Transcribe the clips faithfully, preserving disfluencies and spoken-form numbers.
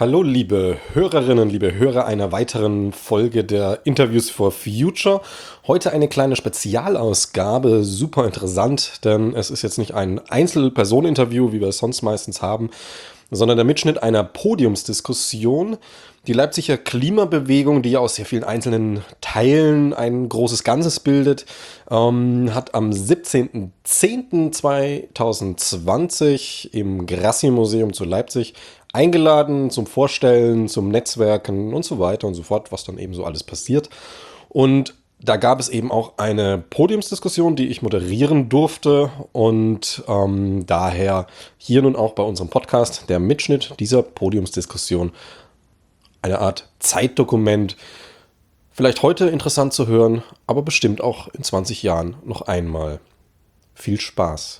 Hallo, liebe Hörerinnen, liebe Hörer einer weiteren Folge der Interviews for Future. Heute eine kleine Spezialausgabe, super interessant, denn es ist jetzt nicht ein Einzelpersoneninterview, wie wir es sonst meistens haben, sondern der Mitschnitt einer Podiumsdiskussion. Die Leipziger Klimabewegung, die ja aus sehr vielen einzelnen Teilen ein großes Ganzes bildet, ähm, hat am siebzehnten zehnten zweitausendzwanzig im Grassi-Museum zu Leipzig eingeladen zum Vorstellen, zum Netzwerken und so weiter und so fort, was dann eben so alles passiert. Und da gab es eben auch eine Podiumsdiskussion, die ich moderieren durfte, und ähm, daher hier nun auch bei unserem Podcast der Mitschnitt dieser Podiumsdiskussion, eine Art Zeitdokument, vielleicht heute interessant zu hören, aber bestimmt auch in zwanzig Jahren noch einmal. Viel Spaß!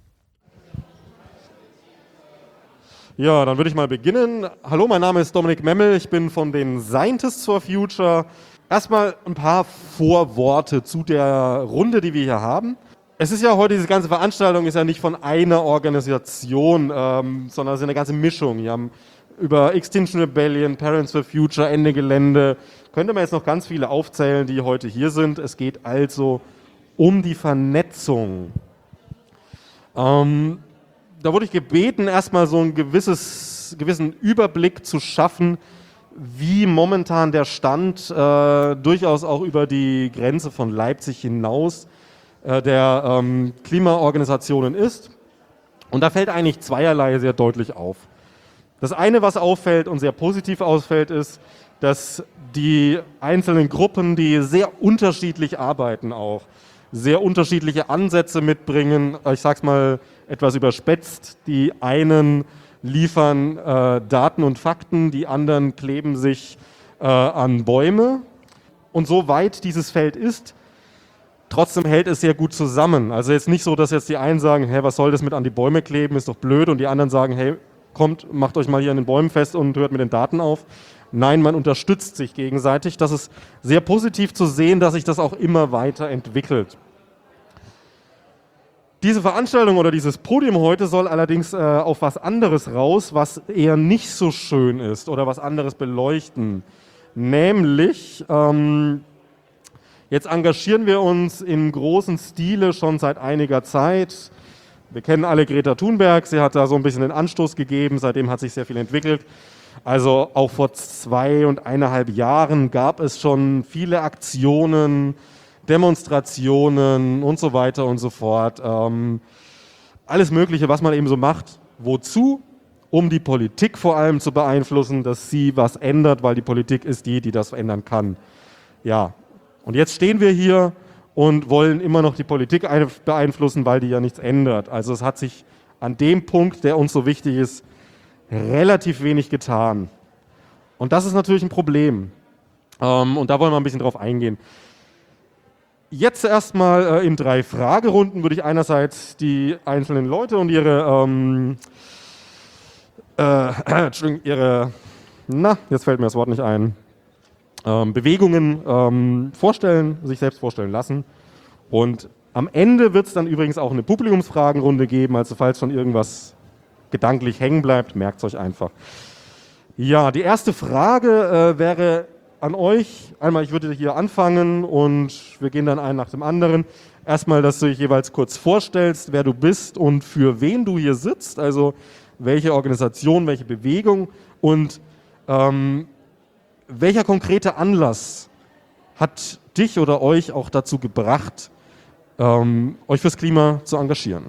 Ja, dann würde ich mal beginnen. Hallo, mein Name ist Dominik Memmel, ich bin von den Scientists for Future. Erstmal ein paar Vorworte zu der Runde, die wir hier haben. Es ist ja heute, diese ganze Veranstaltung ist ja nicht von einer Organisation, ähm, sondern es ist eine ganze Mischung. Wir haben über Extinction Rebellion, Parents for Future, Ende Gelände, könnte man jetzt noch ganz viele aufzählen, die heute hier sind. Es geht also um die Vernetzung. Ähm, Da wurde ich gebeten, erstmal so einen gewisses, gewissen Überblick zu schaffen, wie momentan der Stand äh, durchaus auch über die Grenze von Leipzig hinaus äh, der ähm, Klimaorganisationen ist. Und da fällt eigentlich zweierlei sehr deutlich auf. Das eine, was auffällt und sehr positiv ausfällt, ist, dass die einzelnen Gruppen, die sehr unterschiedlich arbeiten, auch sehr unterschiedliche Ansätze mitbringen. Ich sage es mal etwas überspitzt. Die einen liefern äh, Daten und Fakten, die anderen kleben sich äh, an Bäume. Und so weit dieses Feld ist, trotzdem hält es sehr gut zusammen. Also jetzt nicht so, dass jetzt die einen sagen, hey, was soll das mit an die Bäume kleben, ist doch blöd. Und die anderen sagen, hey, kommt, macht euch mal hier an den Bäumen fest und hört mit den Daten auf. Nein, man unterstützt sich gegenseitig. Das ist sehr positiv zu sehen, dass sich das auch immer weiter entwickelt. Diese Veranstaltung oder dieses Podium heute soll allerdings äh, auf was anderes raus, was eher nicht so schön ist oder was anderes beleuchten. Nämlich, ähm, jetzt engagieren wir uns im großen Stile schon seit einiger Zeit. Wir kennen alle Greta Thunberg, sie hat da so ein bisschen den Anstoß gegeben, seitdem hat sich sehr viel entwickelt. Also auch vor zwei und eineinhalb Jahren gab es schon viele Aktionen, Demonstrationen und so weiter und so fort. Ähm, alles Mögliche, was man eben so macht. Wozu? Um die Politik vor allem zu beeinflussen, dass sie was ändert, weil die Politik ist die, die das ändern kann. Ja, und jetzt stehen wir hier und wollen immer noch die Politik beeinflussen, weil die ja nichts ändert. Also es hat sich an dem Punkt, der uns so wichtig ist, relativ wenig getan. Und das ist natürlich ein Problem. Ähm, und da wollen wir ein bisschen drauf eingehen. Jetzt erstmal äh, in drei Fragerunden würde ich einerseits die einzelnen Leute und ihre, ähm, äh, Entschuldigung, ihre, na, jetzt fällt mir das Wort nicht ein, ähm, Bewegungen ähm, vorstellen, sich selbst vorstellen lassen. Und am Ende wird es dann übrigens auch eine Publikumsfragenrunde geben, also falls schon irgendwas gedanklich hängen bleibt, merkt es euch einfach. Ja, die erste Frage äh, wäre an euch. Einmal, ich würde hier anfangen und wir gehen dann einen nach dem anderen. Erstmal, dass du dich jeweils kurz vorstellst, wer du bist und für wen du hier sitzt, also welche Organisation, welche Bewegung und ähm, welcher konkrete Anlass hat dich oder euch auch dazu gebracht, ähm, euch fürs Klima zu engagieren?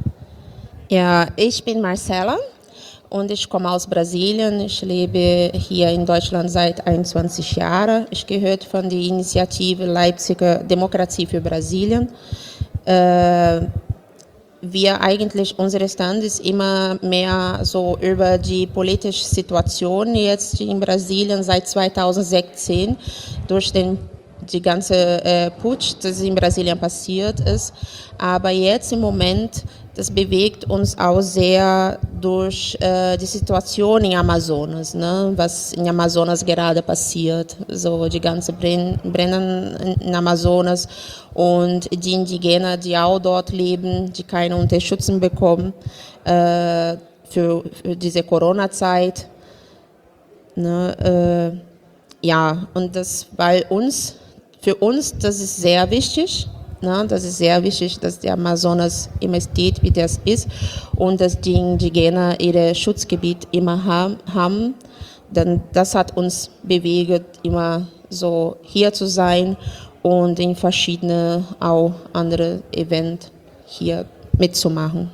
Ja, ich bin Marcela und ich komme aus Brasilien. Ich lebe hier in Deutschland seit einundzwanzig Jahren. Ich gehöre von der Initiative Leipziger Demokratie für Brasilien. Äh, wir eigentlich, unser Stand ist immer mehr so über die politische Situation jetzt in Brasilien seit zweitausendsechzehn durch den die ganze äh, Putsch, das in Brasilien passiert ist. Aber jetzt im Moment, das bewegt uns auch sehr durch äh, die Situation in Amazonas, ne? Was in Amazonas gerade passiert. So die ganze Brenn Brennen in Amazonas und die Indigenen, die auch dort leben, die keine Unterstützung bekommen äh, für, für diese Corona-Zeit. Ne, äh, ja, und das, weil uns, für uns, das ist sehr wichtig. Ne, das ist sehr wichtig, dass der Amazonas immer steht, wie das ist, und dass die Indigenen ihr Schutzgebiet immer haben. haben. Denn das hat uns bewegt, immer so hier zu sein und in verschiedene auch andere Events hier mitzumachen.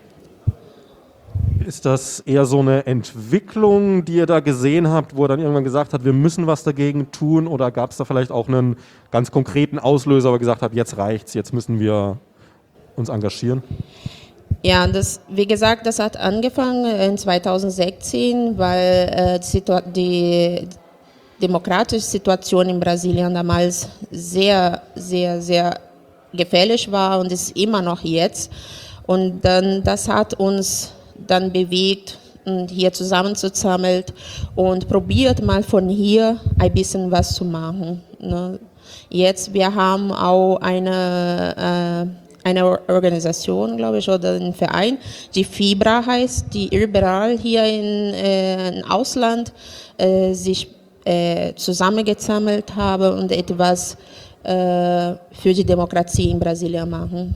Ist das eher so eine Entwicklung, die ihr da gesehen habt, wo er dann irgendwann gesagt hat, wir müssen was dagegen tun? Oder gab es da vielleicht auch einen ganz konkreten Auslöser, wo er gesagt hat, jetzt reicht's, jetzt müssen wir uns engagieren? Ja, das, wie gesagt, das hat angefangen in zweitausendsechzehn, weil äh, die demokratische Situation in Brasilien damals sehr, sehr, sehr gefährlich war und ist immer noch jetzt. Und dann, das hat uns dann bewegt, und hier zusammenzusammeln und probiert mal von hier ein bisschen was zu machen. Ne? Jetzt, wir haben auch eine, äh, eine Organisation, glaube ich, oder einen Verein, die Fibra heißt, die überall hier in, äh, im Ausland äh, sich äh, zusammengesammelt haben und etwas äh, für die Demokratie in Brasilien machen.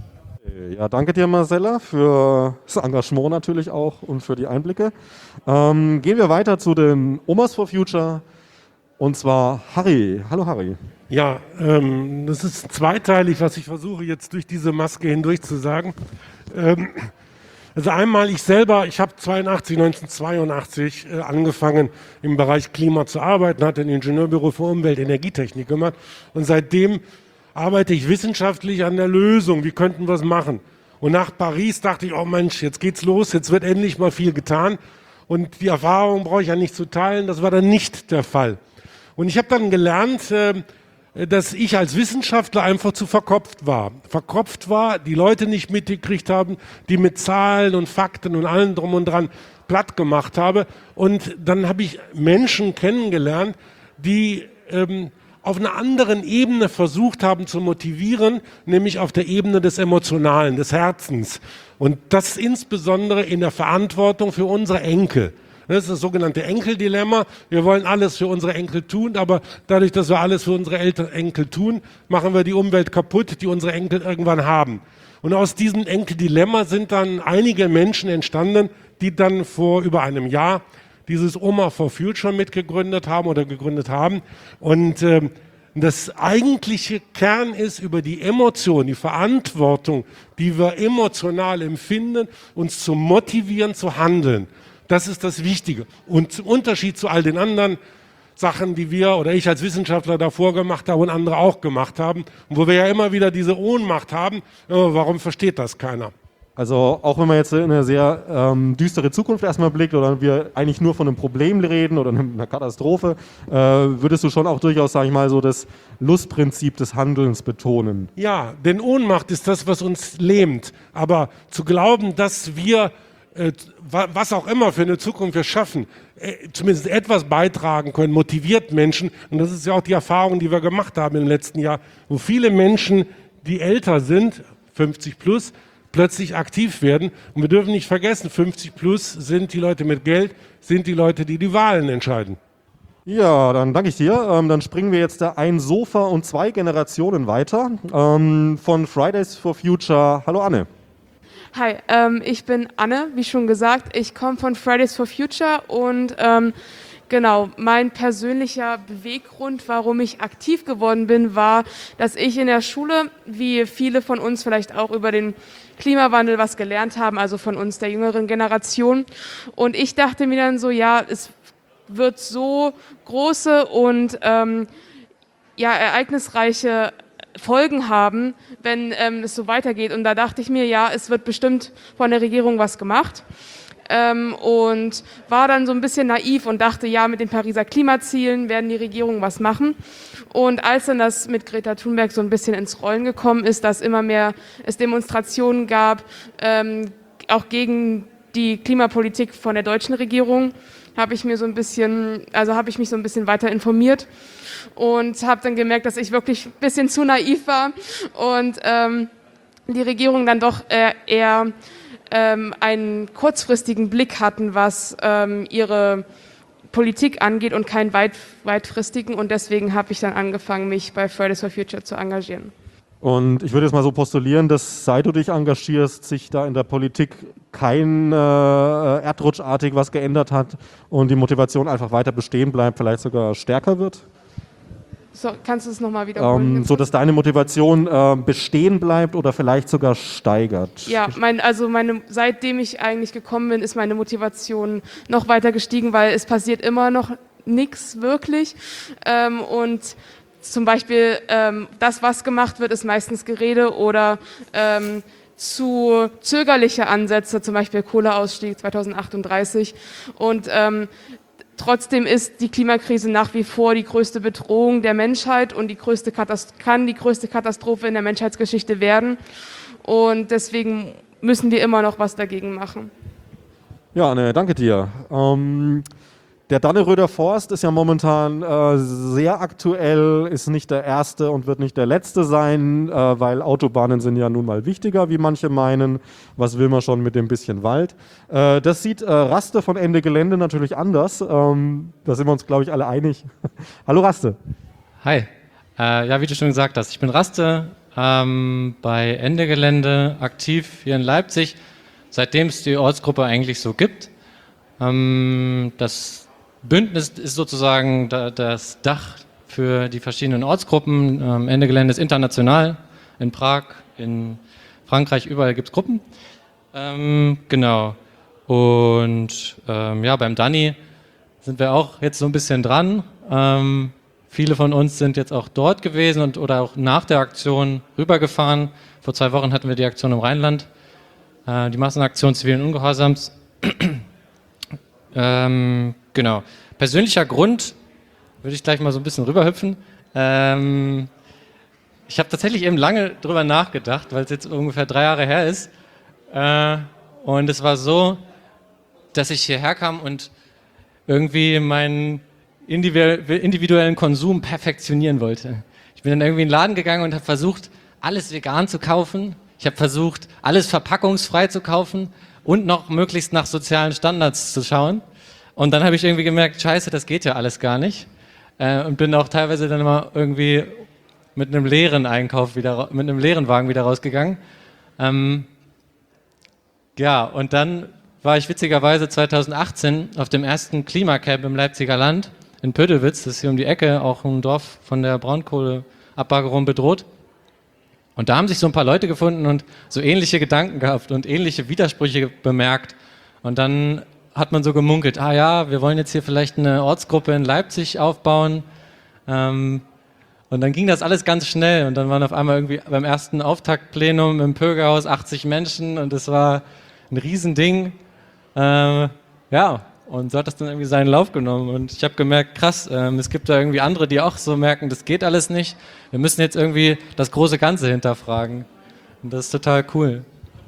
Ja, danke dir, Marcella, für das Engagement natürlich auch und für die Einblicke. Ähm, gehen wir weiter zu den Omas for Future, und zwar Harry. Hallo Harry. Ja, ähm, das ist zweiteilig, was ich versuche jetzt durch diese Maske hindurch zu sagen. Ähm, also einmal ich selber, ich habe neunzehnhundertzweiundachtzig äh, angefangen im Bereich Klima zu arbeiten, hatte ein Ingenieurbüro für Umwelt- und Energietechnik gemacht und seitdem arbeite ich wissenschaftlich an der Lösung, wie könnten wir es machen. Und nach Paris dachte ich, oh Mensch, jetzt geht's los, jetzt wird endlich mal viel getan. Und die Erfahrung brauche ich ja nicht zu teilen, das war dann nicht der Fall. Und ich habe dann gelernt, dass ich als Wissenschaftler einfach zu verkopft war. Verkopft war, die Leute nicht mitgekriegt haben, die mit Zahlen und Fakten und allem drum und dran platt gemacht habe. Und dann habe ich Menschen kennengelernt, die ähm, auf einer anderen Ebene versucht haben zu motivieren, nämlich auf der Ebene des Emotionalen, des Herzens. Und das insbesondere in der Verantwortung für unsere Enkel. Das ist das sogenannte Enkeldilemma. Wir wollen alles für unsere Enkel tun, aber dadurch, dass wir alles für unsere Eltern, Enkel tun, machen wir die Umwelt kaputt, die unsere Enkel irgendwann haben. Und aus diesem Enkeldilemma sind dann einige Menschen entstanden, die dann vor über einem Jahr dieses Oma for Future mitgegründet haben oder gegründet haben. Und äh, das eigentliche Kern ist über die Emotion, die Verantwortung, die wir emotional empfinden, uns zu motivieren, zu handeln. Das ist das Wichtige. Und zum Unterschied zu all den anderen Sachen, die wir oder ich als Wissenschaftler davor gemacht habe und andere auch gemacht haben, und wo wir ja immer wieder diese Ohnmacht haben, warum versteht das keiner? Also auch wenn man jetzt in eine sehr ähm, düstere Zukunft erstmal blickt oder wir eigentlich nur von einem Problem reden oder einer Katastrophe, äh, würdest du schon auch durchaus, sage ich mal, so das Lustprinzip des Handelns betonen? Ja, denn Ohnmacht ist das, was uns lähmt. Aber zu glauben, dass wir, äh, was auch immer für eine Zukunft wir schaffen, äh, zumindest etwas beitragen können, motiviert Menschen. Und das ist ja auch die Erfahrung, die wir gemacht haben im letzten Jahr, wo viele Menschen, die älter sind, fünfzig plus, plötzlich aktiv werden. Und wir dürfen nicht vergessen, fünfzig plus sind die Leute mit Geld, sind die Leute, die die Wahlen entscheiden. Ja, dann danke ich dir. Ähm, dann springen wir jetzt da ein Sofa und zwei Generationen weiter. Ähm, von Fridays for Future. Hallo Anne. Hi, ähm, ich bin Anne, wie schon gesagt. Ich komme von Fridays for Future und ähm, genau, mein persönlicher Beweggrund, warum ich aktiv geworden bin, war, dass ich in der Schule, wie viele von uns vielleicht auch über den Klimawandel was gelernt haben, also von uns der jüngeren Generation. Und ich dachte mir dann so, ja, es wird so große und ähm, ja, ereignisreiche Folgen haben, wenn ähm, es so weitergeht. Und da dachte ich mir, ja, es wird bestimmt von der Regierung was gemacht. Ähm, und war dann so ein bisschen naiv und dachte, ja, mit den Pariser Klimazielen werden die Regierungen was machen. Und als dann das mit Greta Thunberg so ein bisschen ins Rollen gekommen ist, dass immer mehr es Demonstrationen gab, ähm, auch gegen die Klimapolitik von der deutschen Regierung, habe ich mir so ein bisschen, also habe ich mich so ein bisschen weiter informiert und habe dann gemerkt, dass ich wirklich ein bisschen zu naiv war und ähm, die Regierung dann doch äh, eher ähm, einen kurzfristigen Blick hatten, was ähm, ihre Politik angeht und keinen weit, weitfristigen. Und deswegen habe ich dann angefangen, mich bei Fridays for Future zu engagieren. Und ich würde jetzt mal so postulieren, dass seit du dich engagierst, sich da in der Politik kein äh, erdrutschartig was geändert hat und die Motivation einfach weiter bestehen bleibt, vielleicht sogar stärker wird? So, kannst du es nochmal wiederholen? Ähm, so dass deine Motivation äh, bestehen bleibt oder vielleicht sogar steigert? Ja, mein, also meine, seitdem ich eigentlich gekommen bin, ist meine Motivation noch weiter gestiegen, weil es passiert immer noch nichts wirklich. Ähm, und zum Beispiel ähm, das, was gemacht wird, ist meistens Gerede oder ähm, zu zögerliche Ansätze, zum Beispiel Kohleausstieg zweitausendachtunddreißig. Und ähm, trotzdem ist die Klimakrise nach wie vor die größte Bedrohung der Menschheit und die größte Katast- kann die größte Katastrophe in der Menschheitsgeschichte werden. Und deswegen müssen wir immer noch was dagegen machen. Ja, ne, danke dir. Ähm, Der Danneröder Forst ist ja momentan äh, sehr aktuell, ist nicht der erste und wird nicht der letzte sein, äh, weil Autobahnen sind ja nun mal wichtiger, wie manche meinen. Was will man schon mit dem bisschen Wald? Äh, das sieht äh, Raste von Ende Gelände natürlich anders. Ähm, da sind wir uns, glaube ich, alle einig. Hallo Raste. Hi. Äh, ja, wie du schon gesagt hast, ich bin Raste ähm, bei Ende Gelände aktiv hier in Leipzig, seitdem es die Ortsgruppe eigentlich so gibt. Ähm, das Bündnis ist sozusagen da, das Dach für die verschiedenen Ortsgruppen. Ähm, Ende Gelände ist international. In Prag, in Frankreich, überall gibt es Gruppen. Ähm, genau. Und ähm, ja, beim Dani sind wir auch jetzt so ein bisschen dran. Ähm, viele von uns sind jetzt auch dort gewesen und oder auch nach der Aktion rübergefahren. Vor zwei Wochen hatten wir die Aktion im Rheinland, äh, die Massenaktion zivilen Ungehorsams. ähm, Genau. Persönlicher Grund, würde ich gleich mal so ein bisschen rüberhüpfen. Ähm, ich habe tatsächlich eben lange drüber nachgedacht, weil es jetzt ungefähr drei Jahre her ist. Äh, und es war so, dass ich hierher kam und irgendwie meinen individuellen Konsum perfektionieren wollte. Ich bin dann irgendwie in den Laden gegangen und habe versucht, alles vegan zu kaufen. Ich habe versucht, alles verpackungsfrei zu kaufen und noch möglichst nach sozialen Standards zu schauen. Und dann habe ich irgendwie gemerkt, scheiße, das geht ja alles gar nicht. Äh, und bin auch teilweise dann immer irgendwie mit einem leeren Einkauf wieder, mit einem leeren Wagen wieder rausgegangen. Ähm, ja, und dann war ich witzigerweise zweitausendachtzehn auf dem ersten Klimacamp im Leipziger Land in Pödelwitz, das ist hier um die Ecke, auch ein Dorf von der Braunkohleabbagerung bedroht. Und da haben sich so ein paar Leute gefunden und so ähnliche Gedanken gehabt und ähnliche Widersprüche bemerkt. Und dann hat man so gemunkelt, ah ja, wir wollen jetzt hier vielleicht eine Ortsgruppe in Leipzig aufbauen. Ähm, und dann ging das alles ganz schnell und dann waren auf einmal irgendwie beim ersten Auftaktplenum im Pögerhaus achtzig Menschen und es war ein Riesending. Äh, ja, und so hat das dann irgendwie seinen Lauf genommen und ich habe gemerkt, krass, ähm, es gibt da irgendwie andere, die auch so merken, das geht alles nicht. Wir müssen jetzt irgendwie das große Ganze hinterfragen. Und das ist total cool.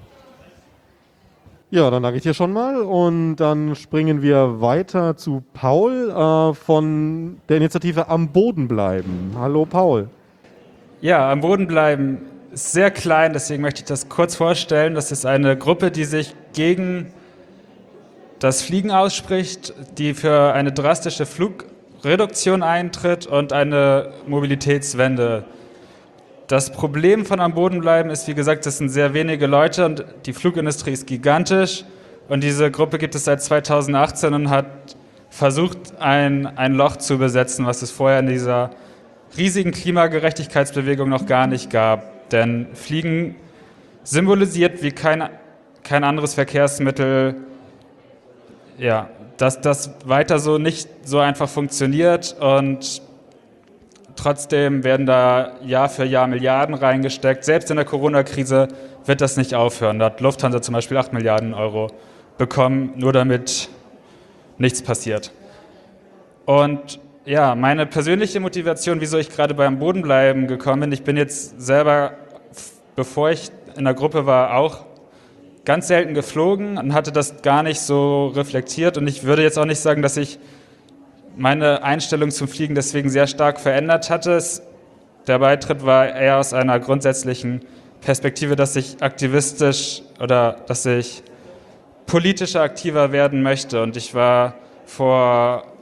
Ja, dann danke ich dir schon mal und dann springen wir weiter zu Paul äh, von der Initiative Am Boden bleiben. Hallo Paul. Ja, Am Boden bleiben ist sehr klein, deswegen möchte ich das kurz vorstellen. Das ist eine Gruppe, die sich gegen das Fliegen ausspricht, die für eine drastische Flugreduktion eintritt und eine Mobilitätswende. Das Problem von Am Boden bleiben ist, wie gesagt, das sind sehr wenige Leute und die Flugindustrie ist gigantisch. Und diese Gruppe gibt es seit zweitausendachtzehn und hat versucht, ein, ein Loch zu besetzen, was es vorher in dieser riesigen Klimagerechtigkeitsbewegung noch gar nicht gab. Denn Fliegen symbolisiert wie kein, kein anderes Verkehrsmittel, ja, dass das weiter so nicht so einfach funktioniert und trotzdem werden da Jahr für Jahr Milliarden reingesteckt. Selbst in der Corona-Krise wird das nicht aufhören. Da hat Lufthansa zum Beispiel acht Milliarden Euro bekommen, nur damit nichts passiert. Und ja, meine persönliche Motivation, wieso ich gerade beim Bodenbleiben gekommen bin, ich bin jetzt selber, bevor ich in der Gruppe war, auch ganz selten geflogen und hatte das gar nicht so reflektiert. Und ich würde jetzt auch nicht sagen, dass ich meine Einstellung zum Fliegen deswegen sehr stark verändert hatte. Der Beitritt war eher aus einer grundsätzlichen Perspektive, dass ich aktivistisch oder dass ich politischer aktiver werden möchte. Und ich war vor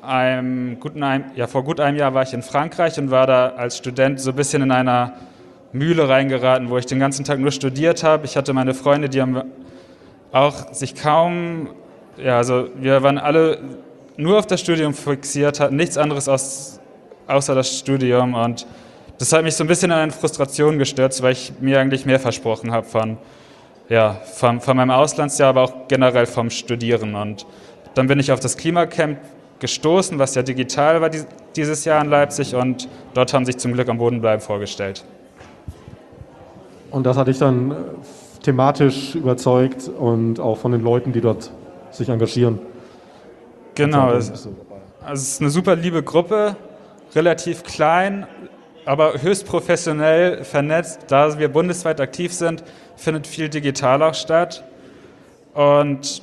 einem guten ein, ja, vor gut einem Jahr war ich in Frankreich und war da als Student so ein bisschen in einer Mühle reingeraten, wo ich den ganzen Tag nur studiert habe. Ich hatte meine Freunde, die haben auch sich kaum, ja, also wir waren alle nur auf das Studium fixiert, hatten nichts anderes aus, außer das Studium und das hat mich so ein bisschen in eine Frustration gestürzt, weil ich mir eigentlich mehr versprochen habe von, ja, von, von meinem Auslandsjahr, aber auch generell vom Studieren. Und dann bin ich auf das Klimacamp gestoßen, was ja digital war dieses Jahr in Leipzig und dort haben sich zum Glück am Boden bleiben vorgestellt. Und das hat dich dann äh, thematisch überzeugt und auch von den Leuten, die dort sich engagieren. Genau, also es ist eine super liebe Gruppe, relativ klein, aber höchst professionell vernetzt. Da wir bundesweit aktiv sind, findet viel digital auch statt. Und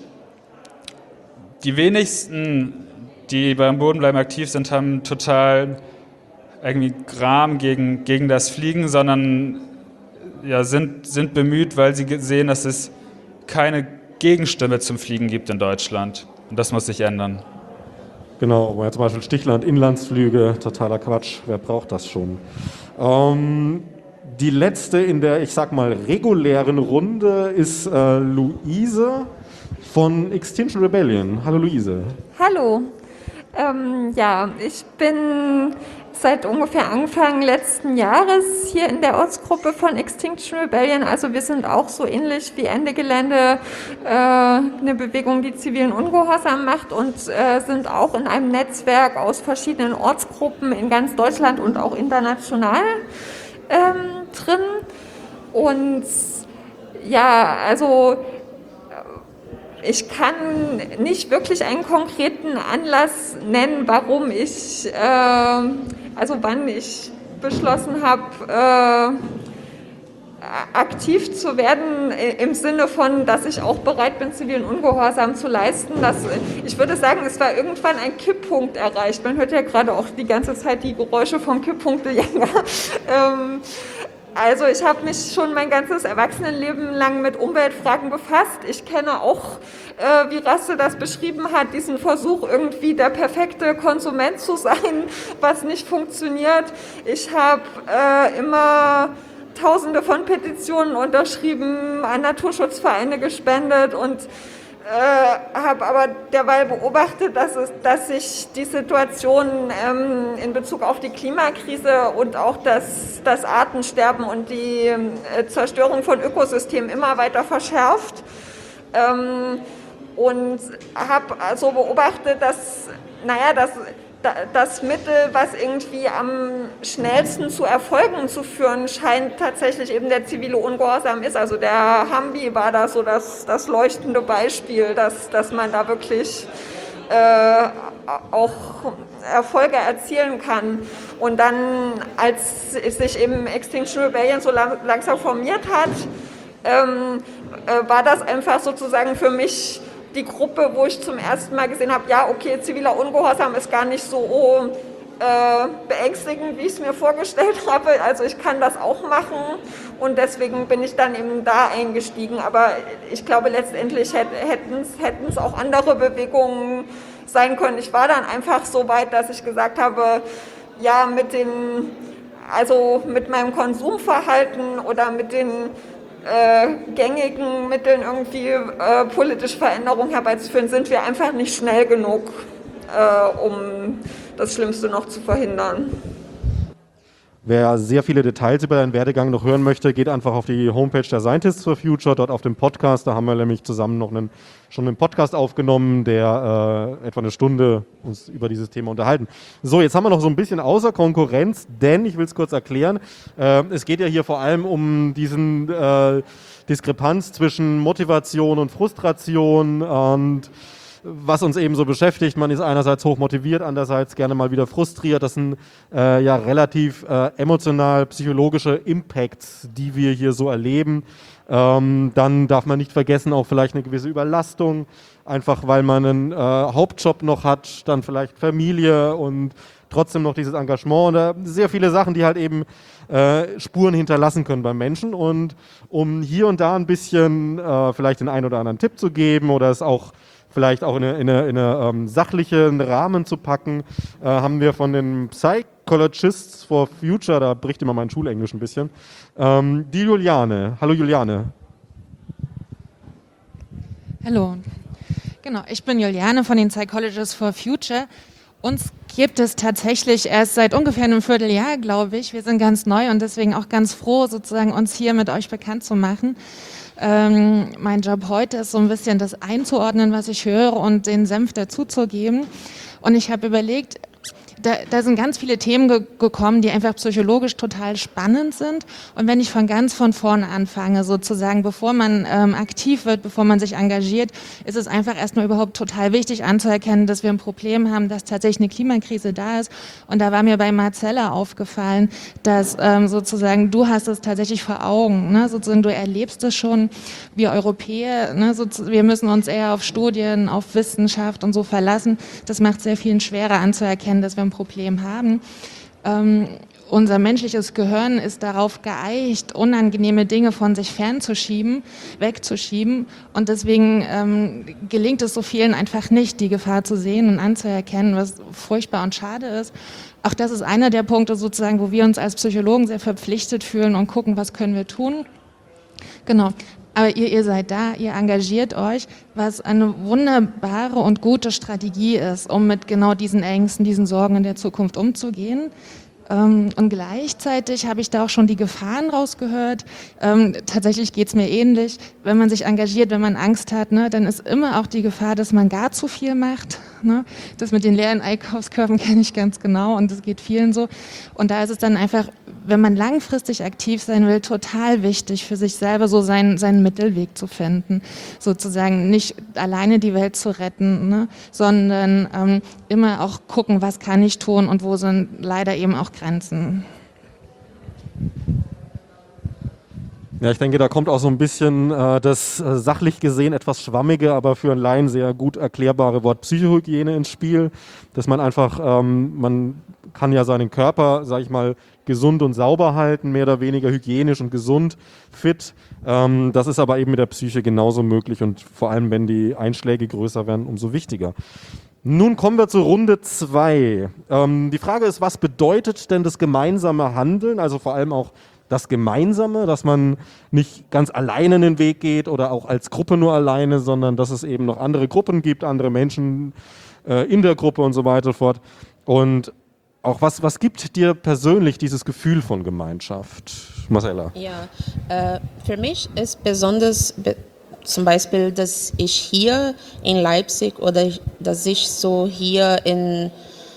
die wenigsten, die beim Bodenbleiben aktiv sind, haben total irgendwie Gram gegen, gegen das Fliegen, sondern ja, sind, sind bemüht, weil sie sehen, dass es keine Gegenstimme zum Fliegen gibt in Deutschland. Und das muss sich ändern. Genau, wo ja zum Beispiel Stichland, Inlandsflüge, totaler Quatsch, wer braucht das schon? Ähm, die letzte in der, ich sag mal, regulären Runde ist äh, Luise von Extinction Rebellion. Hallo Luise. Hallo. Ähm, ja, ich bin seit ungefähr Anfang letzten Jahres hier in der Ortsgruppe von Extinction Rebellion. Also wir sind auch so ähnlich wie Ende Gelände äh, eine Bewegung, die zivilen Ungehorsam macht und äh, sind auch in einem Netzwerk aus verschiedenen Ortsgruppen in ganz Deutschland und auch international ähm, drin. Und ja, also ich kann nicht wirklich einen konkreten Anlass nennen, warum ich, äh, also wann ich beschlossen habe, äh, aktiv zu werden, im Sinne von, dass ich auch bereit bin, zivilen Ungehorsam zu leisten. Das, ich würde sagen, es war irgendwann ein Kipppunkt erreicht. Man hört ja gerade auch die ganze Zeit die Geräusche vom Kipppunktejäger. ähm, Also ich habe mich schon mein ganzes Erwachsenenleben lang mit Umweltfragen befasst. Ich kenne auch, äh, wie Rasse das beschrieben hat, diesen Versuch, irgendwie der perfekte Konsument zu sein, was nicht funktioniert. Ich habe äh, immer Tausende von Petitionen unterschrieben, an Naturschutzvereine gespendet und Äh, habe aber derweil beobachtet, dass, es, dass sich die Situation ähm, in Bezug auf die Klimakrise und auch das, das Artensterben und die äh, Zerstörung von Ökosystemen immer weiter verschärft. Ähm, und habe also beobachtet, dass, naja, dass das Mittel, was irgendwie am schnellsten zu Erfolgen zu führen scheint, tatsächlich eben der zivile Ungehorsam ist. Also der Hambi war da so das, das leuchtende Beispiel, dass, dass man da wirklich äh, auch Erfolge erzielen kann. Und dann, als sich eben Extinction Rebellion so lang, langsam formiert hat, ähm, äh, war das einfach sozusagen für mich die Gruppe, wo ich zum ersten Mal gesehen habe, ja, okay, ziviler Ungehorsam ist gar nicht so äh, beängstigend, wie ich es mir vorgestellt habe. Also ich kann das auch machen und deswegen bin ich dann eben da eingestiegen. Aber ich glaube, letztendlich hätten es auch andere Bewegungen sein können. Ich war dann einfach so weit, dass ich gesagt habe, ja, mit den, also mit meinem Konsumverhalten oder mit den Äh, gängigen Mitteln irgendwie äh, politische Veränderungen herbeizuführen, sind wir einfach nicht schnell genug, äh, um das Schlimmste noch zu verhindern. Wer sehr viele Details über deinen Werdegang noch hören möchte, geht einfach auf die Homepage der Scientists for Future, dort auf dem Podcast. Da haben wir nämlich zusammen noch einen, schon einen Podcast aufgenommen, der äh, etwa eine Stunde uns über dieses Thema unterhalten. So, jetzt haben wir noch so ein bisschen außer Konkurrenz, denn, ich will es kurz erklären, äh, es geht ja hier vor allem um diesen äh, Diskrepanz zwischen Motivation und Frustration und was uns eben so beschäftigt. Man ist einerseits hoch motiviert, andererseits gerne mal wieder frustriert. Das sind äh, ja relativ äh, emotional psychologische Impacts, die wir hier so erleben. Ähm, dann darf man nicht vergessen, auch vielleicht eine gewisse Überlastung, einfach weil man einen äh, Hauptjob noch hat, dann vielleicht Familie und trotzdem noch dieses Engagement oder sehr viele Sachen, die halt eben äh, Spuren hinterlassen können beim Menschen. Und um hier und da ein bisschen äh, vielleicht den einen oder anderen Tipp zu geben oder es auch vielleicht auch in einen in eine, in eine, ähm, sachlichen Rahmen zu packen, äh, haben wir von den Psychologists for Future, da bricht immer mein Schulenglisch ein bisschen, ähm, die Juliane. Hallo Juliane. Hallo. Genau, ich bin Juliane von den Psychologists for Future. Uns gibt es tatsächlich erst seit ungefähr einem Vierteljahr, glaube ich. Wir sind ganz neu und deswegen auch ganz froh, sozusagen uns hier mit euch bekannt zu machen. Ähm, mein Job heute ist so ein bisschen das einzuordnen, was ich höre und den Senf dazuzugeben. Und ich habe überlegt, Da, da sind ganz viele Themen ge gekommen, die einfach psychologisch total spannend sind. Und wenn ich von ganz von vorne anfange, sozusagen, bevor man ähm, aktiv wird, bevor man sich engagiert, ist es einfach erstmal überhaupt total wichtig anzuerkennen, dass wir ein Problem haben, dass tatsächlich eine Klimakrise da ist. Und da war mir bei Marcella aufgefallen, dass ähm, sozusagen, du hast es tatsächlich vor Augen, ne? Sozusagen, du erlebst es schon, wir Europäer, ne? Wir müssen uns eher auf Studien, auf Wissenschaft und so verlassen. Das macht sehr vielen schwerer anzuerkennen, dass wir ein Problem haben. Ähm, unser menschliches Gehirn ist darauf geeicht, unangenehme Dinge von sich fernzuschieben, wegzuschieben. Und deswegen ähm, gelingt es so vielen einfach nicht, die Gefahr zu sehen und anzuerkennen, was furchtbar und schade ist. Auch das ist einer der Punkte sozusagen, wo wir uns als Psychologen sehr verpflichtet fühlen und gucken, was können wir tun. Genau. Aber ihr, ihr seid da, ihr engagiert euch, was eine wunderbare und gute Strategie ist, um mit genau diesen Ängsten, diesen Sorgen in der Zukunft umzugehen. Ähm, und gleichzeitig habe ich da auch schon die Gefahren rausgehört. Ähm, tatsächlich geht es mir ähnlich. Wenn man sich engagiert, wenn man Angst hat, ne, dann ist immer auch die Gefahr, dass man gar zu viel macht. Ne? Das mit den leeren Einkaufskörben kenne ich ganz genau und das geht vielen so. Und da ist es dann einfach, wenn man langfristig aktiv sein will, total wichtig für sich selber so seinen, seinen Mittelweg zu finden. Sozusagen nicht alleine die Welt zu retten, ne? Sondern ähm, immer auch gucken, was kann ich tun und wo sind leider eben auch Grenzen. Ja, ich denke, da kommt auch so ein bisschen äh, das äh, sachlich gesehen etwas schwammige, aber für einen Laien sehr gut erklärbare Wort Psychohygiene ins Spiel, dass man einfach, ähm, man kann ja seinen Körper, sag ich mal, gesund und sauber halten, mehr oder weniger hygienisch und gesund, fit. Ähm, das ist aber eben mit der Psyche genauso möglich und vor allem, wenn die Einschläge größer werden, umso wichtiger. Nun kommen wir zur Runde zwei. Ähm, die Frage ist, was bedeutet denn das gemeinsame Handeln, also vor allem auch das Gemeinsame, dass man nicht ganz alleine den Weg geht oder auch als Gruppe nur alleine, sondern dass es eben noch andere Gruppen gibt, andere Menschen äh, in der Gruppe und so weiter und so fort. Und auch was, was gibt dir persönlich dieses Gefühl von Gemeinschaft, Marcella? Ja, äh, für mich ist besonders be zum Beispiel, dass ich hier in Leipzig oder ich, dass ich so hier in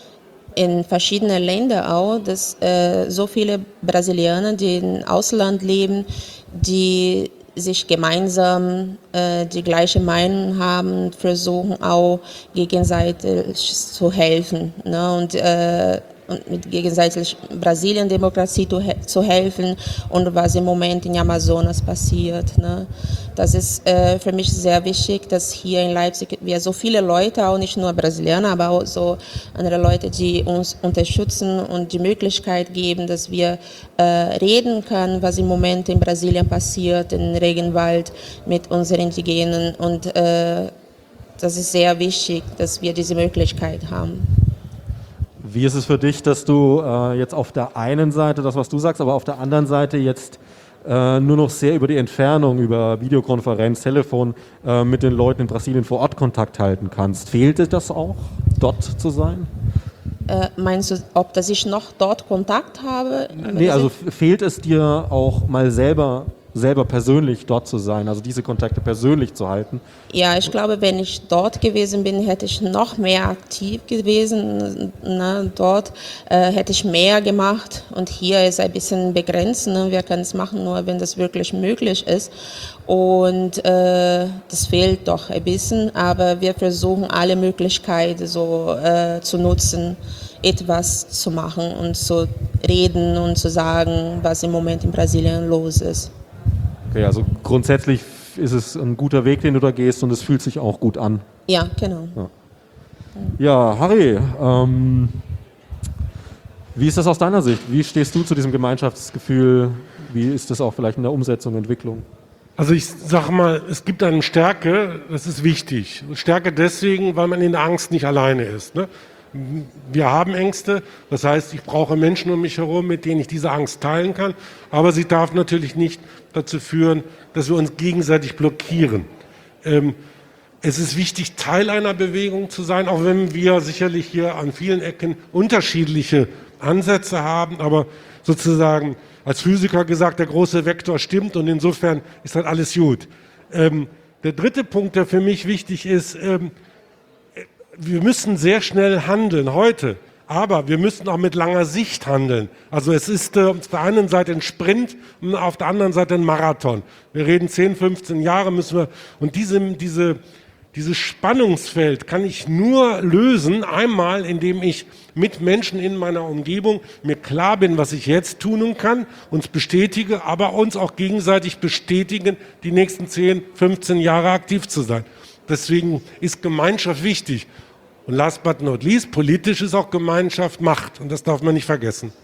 in verschiedenen Ländern auch, dass äh, so viele Brasilianer, die im Ausland leben, die sich gemeinsam äh, die gleiche Meinung haben, versuchen auch gegenseitig zu helfen, ne? Und, äh, und mit gegenseitig Brasilien-Demokratie zu, he zu helfen und was im Moment in Amazonas passiert, ne? Das ist äh, für mich sehr wichtig, dass hier in Leipzig wir so viele Leute, auch nicht nur Brasilianer, aber auch so andere Leute, die uns unterstützen und die Möglichkeit geben, dass wir äh, reden können, was im Moment in Brasilien passiert, im Regenwald mit unseren Indigenen. Und äh, das ist sehr wichtig, dass wir diese Möglichkeit haben. Wie ist es für dich, dass du äh, jetzt auf der einen Seite, das was du sagst, aber auf der anderen Seite jetzt äh, nur noch sehr über die Entfernung, über Videokonferenz, Telefon äh, mit den Leuten in Brasilien vor Ort Kontakt halten kannst? Fehlt dir das auch, dort zu sein? Äh, meinst du, ob dass ich noch dort Kontakt habe? Nee, also fehlt es dir auch mal selber selber persönlich dort zu sein, also diese Kontakte persönlich zu halten? Ja, ich glaube, wenn ich dort gewesen bin, hätte ich noch mehr aktiv gewesen. Ne? Dort äh, hätte ich mehr gemacht und hier ist ein bisschen begrenzt. Ne? Wir können es machen, nur wenn das wirklich möglich ist. Und äh, das fehlt doch ein bisschen, aber wir versuchen alle Möglichkeiten so äh, zu nutzen, etwas zu machen und zu reden und zu sagen, was im Moment in Brasilien los ist. Okay, also grundsätzlich ist es ein guter Weg, den du da gehst und es fühlt sich auch gut an. Ja, genau. Ja, ja Harry, ähm, wie ist das aus deiner Sicht? Wie stehst du zu diesem Gemeinschaftsgefühl? Wie ist das auch vielleicht in der Umsetzung, Entwicklung? Also ich sage mal, es gibt eine Stärke, das ist wichtig. Stärke deswegen, weil man in der Angst nicht alleine ist. Ne? Wir haben Ängste, das heißt, ich brauche Menschen um mich herum, mit denen ich diese Angst teilen kann, aber sie darf natürlich nicht dazu führen, dass wir uns gegenseitig blockieren. Ähm, es ist wichtig, Teil einer Bewegung zu sein, auch wenn wir sicherlich hier an vielen Ecken unterschiedliche Ansätze haben, aber sozusagen als Physiker gesagt, der große Vektor stimmt und insofern ist halt alles gut. Ähm, der dritte Punkt, der für mich wichtig ist, ähm, wir müssen sehr schnell handeln heute, aber wir müssen auch mit langer Sicht handeln. Also es ist äh, auf der einen Seite ein Sprint und auf der anderen Seite ein Marathon. Wir reden zehn, fünfzehn Jahre müssen wir, und diese, diese, dieses Spannungsfeld kann ich nur lösen, einmal indem ich mit Menschen in meiner Umgebung mir klar bin, was ich jetzt tun kann, uns bestätige, aber uns auch gegenseitig bestätigen, die nächsten zehn, fünfzehn Jahre aktiv zu sein. Deswegen ist Gemeinschaft wichtig. Und last but not least, politisch ist auch Gemeinschaft Macht. Und das darf man nicht vergessen.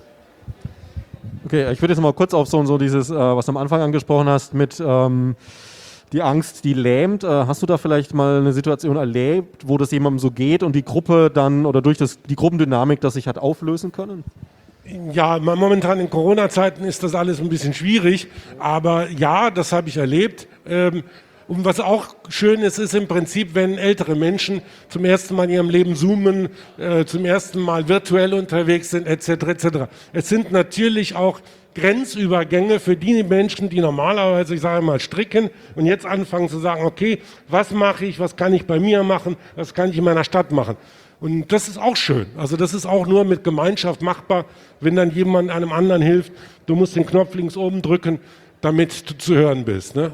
Okay, ich würde jetzt mal kurz auf so, so dieses, äh, was du am Anfang angesprochen hast, mit ähm, die Angst, die lähmt. Äh, hast du da vielleicht mal eine Situation erlebt, wo das jemandem so geht und die Gruppe dann oder durch das, die Gruppendynamik das sich hat auflösen können? Ja, momentan in Corona-Zeiten ist das alles ein bisschen schwierig. Aber ja, das habe ich erlebt. Ähm, Und was auch schön ist, ist im Prinzip, wenn ältere Menschen zum ersten Mal in ihrem Leben zoomen, äh, zum ersten Mal virtuell unterwegs sind, et cetera et cetera. Es sind natürlich auch Grenzübergänge für die Menschen, die normalerweise, ich sage mal, stricken und jetzt anfangen zu sagen, okay, was mache ich, was kann ich bei mir machen, was kann ich in meiner Stadt machen. Und das ist auch schön. Also das ist auch nur mit Gemeinschaft machbar, wenn dann jemand einem anderen hilft. Du musst den Knopf links oben drücken, damit du zu hören bist, ne?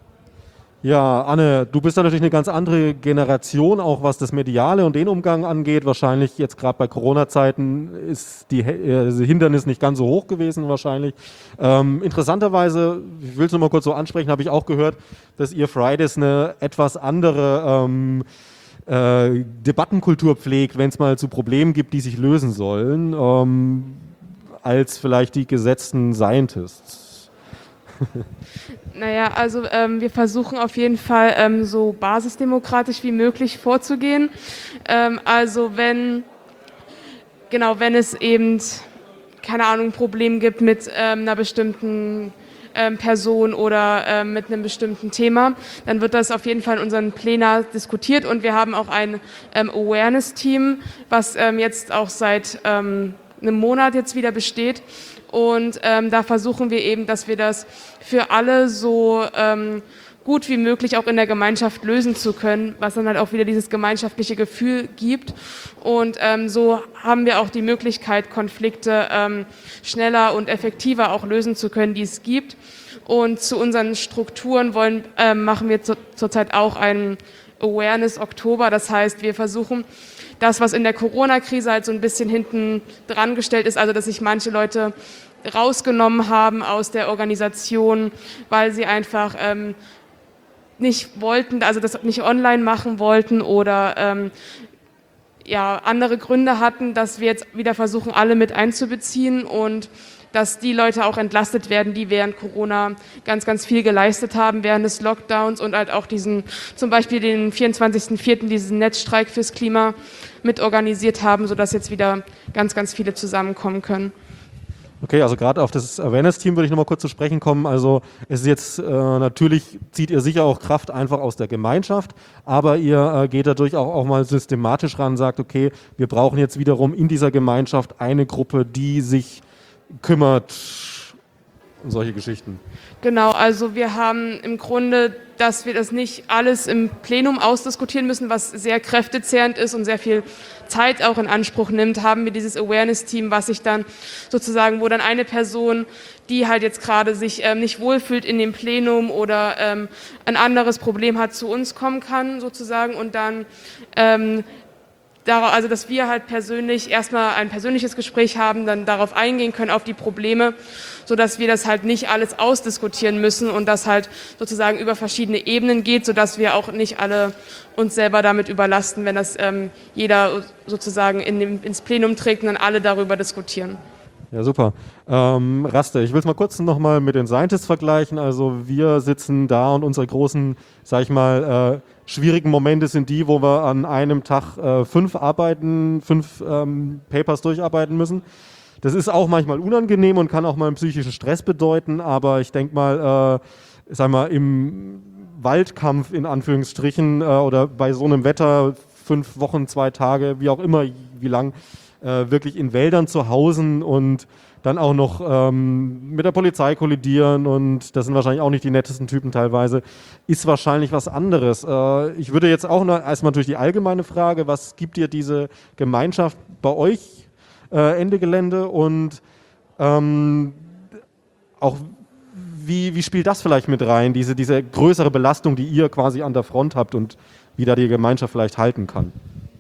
Ja, Anne, du bist ja natürlich eine ganz andere Generation, auch was das Mediale und den Umgang angeht. Wahrscheinlich jetzt gerade bei Corona-Zeiten ist die äh, Hindernis nicht ganz so hoch gewesen wahrscheinlich. Ähm, interessanterweise, ich will es nur mal kurz so ansprechen, habe ich auch gehört, dass ihr Fridays eine etwas andere ähm, äh, Debattenkultur pflegt, wenn es mal zu Problemen gibt, die sich lösen sollen, ähm, als vielleicht die gesetzten Scientists. Naja, also ähm, wir versuchen auf jeden Fall ähm, so basisdemokratisch wie möglich vorzugehen. Ähm, also wenn, genau, wenn es eben, keine Ahnung, ein Problem gibt mit ähm, einer bestimmten ähm, Person oder ähm, mit einem bestimmten Thema, dann wird das auf jeden Fall in unseren Plenar diskutiert und wir haben auch ein ähm, Awareness-Team, was ähm, jetzt auch seit ähm, einem Monat jetzt wieder besteht. Und ähm, da versuchen wir eben, dass wir das für alle so ähm, gut wie möglich auch in der Gemeinschaft lösen zu können, was dann halt auch wieder dieses gemeinschaftliche Gefühl gibt. Und ähm, so haben wir auch die Möglichkeit, Konflikte ähm, schneller und effektiver auch lösen zu können, die es gibt. Und zu unseren Strukturen wollen, ähm, machen wir zu, zurzeit auch einen Awareness-Oktober. Das heißt, wir versuchen, das, was in der Corona-Krise halt so ein bisschen hinten dran gestellt ist, also dass sich manche Leute rausgenommen haben aus der Organisation, weil sie einfach ähm, nicht wollten, also das nicht online machen wollten oder ähm, ja, andere Gründe hatten, dass wir jetzt wieder versuchen, alle mit einzubeziehen und dass die Leute auch entlastet werden, die während Corona ganz, ganz viel geleistet haben, während des Lockdowns und halt auch diesen, zum Beispiel den vierundzwanzigsten vierten diesen Netzstreik fürs Klima mitorganisiert haben, sodass jetzt wieder ganz, ganz viele zusammenkommen können. Okay, also gerade auf das Awareness-Team würde ich nochmal kurz zu sprechen kommen. Also es ist jetzt, äh, natürlich zieht ihr sicher auch Kraft einfach aus der Gemeinschaft, aber ihr äh, geht dadurch auch, auch mal systematisch ran, sagt, okay, wir brauchen jetzt wiederum in dieser Gemeinschaft eine Gruppe, die sich kümmert und solche Geschichten. Genau, also wir haben im Grunde, dass wir das nicht alles im Plenum ausdiskutieren müssen, was sehr kräftezehrend ist und sehr viel Zeit auch in Anspruch nimmt, haben wir dieses Awareness-Team, was sich dann sozusagen, wo dann eine Person, die halt jetzt gerade sich ähm, nicht wohlfühlt in dem Plenum oder ähm, ein anderes Problem hat, zu uns kommen kann sozusagen und dann ähm, also dass wir halt persönlich erstmal ein persönliches Gespräch haben, dann darauf eingehen können, auf die Probleme, sodass wir das halt nicht alles ausdiskutieren müssen und das halt sozusagen über verschiedene Ebenen geht, sodass wir auch nicht alle uns selber damit überlasten, wenn das ähm, jeder sozusagen in dem, ins Plenum trägt und dann alle darüber diskutieren. Ja, super. Ähm, Raste, ich will es mal kurz nochmal mit den Scientists vergleichen. Also wir sitzen da und unsere großen, sag ich mal, äh, schwierigen Momente sind die, wo wir an einem Tag äh, fünf arbeiten, fünf ähm, Papers durcharbeiten müssen. Das ist auch manchmal unangenehm und kann auch mal einen psychischen Stress bedeuten, aber ich denke mal, äh, sag mal, im Waldkampf in Anführungsstrichen äh, oder bei so einem Wetter, fünf Wochen, zwei Tage, wie auch immer, wie lang, äh, wirklich in Wäldern zu hausen und dann auch noch ähm, mit der Polizei kollidieren und das sind wahrscheinlich auch nicht die nettesten Typen teilweise, ist wahrscheinlich was anderes. Äh, ich würde jetzt auch noch erstmal durch die allgemeine Frage, was gibt dir diese Gemeinschaft bei euch äh, Ende Gelände und ähm, auch wie, wie spielt das vielleicht mit rein, diese, diese größere Belastung, die ihr quasi an der Front habt und wie da die Gemeinschaft vielleicht halten kann?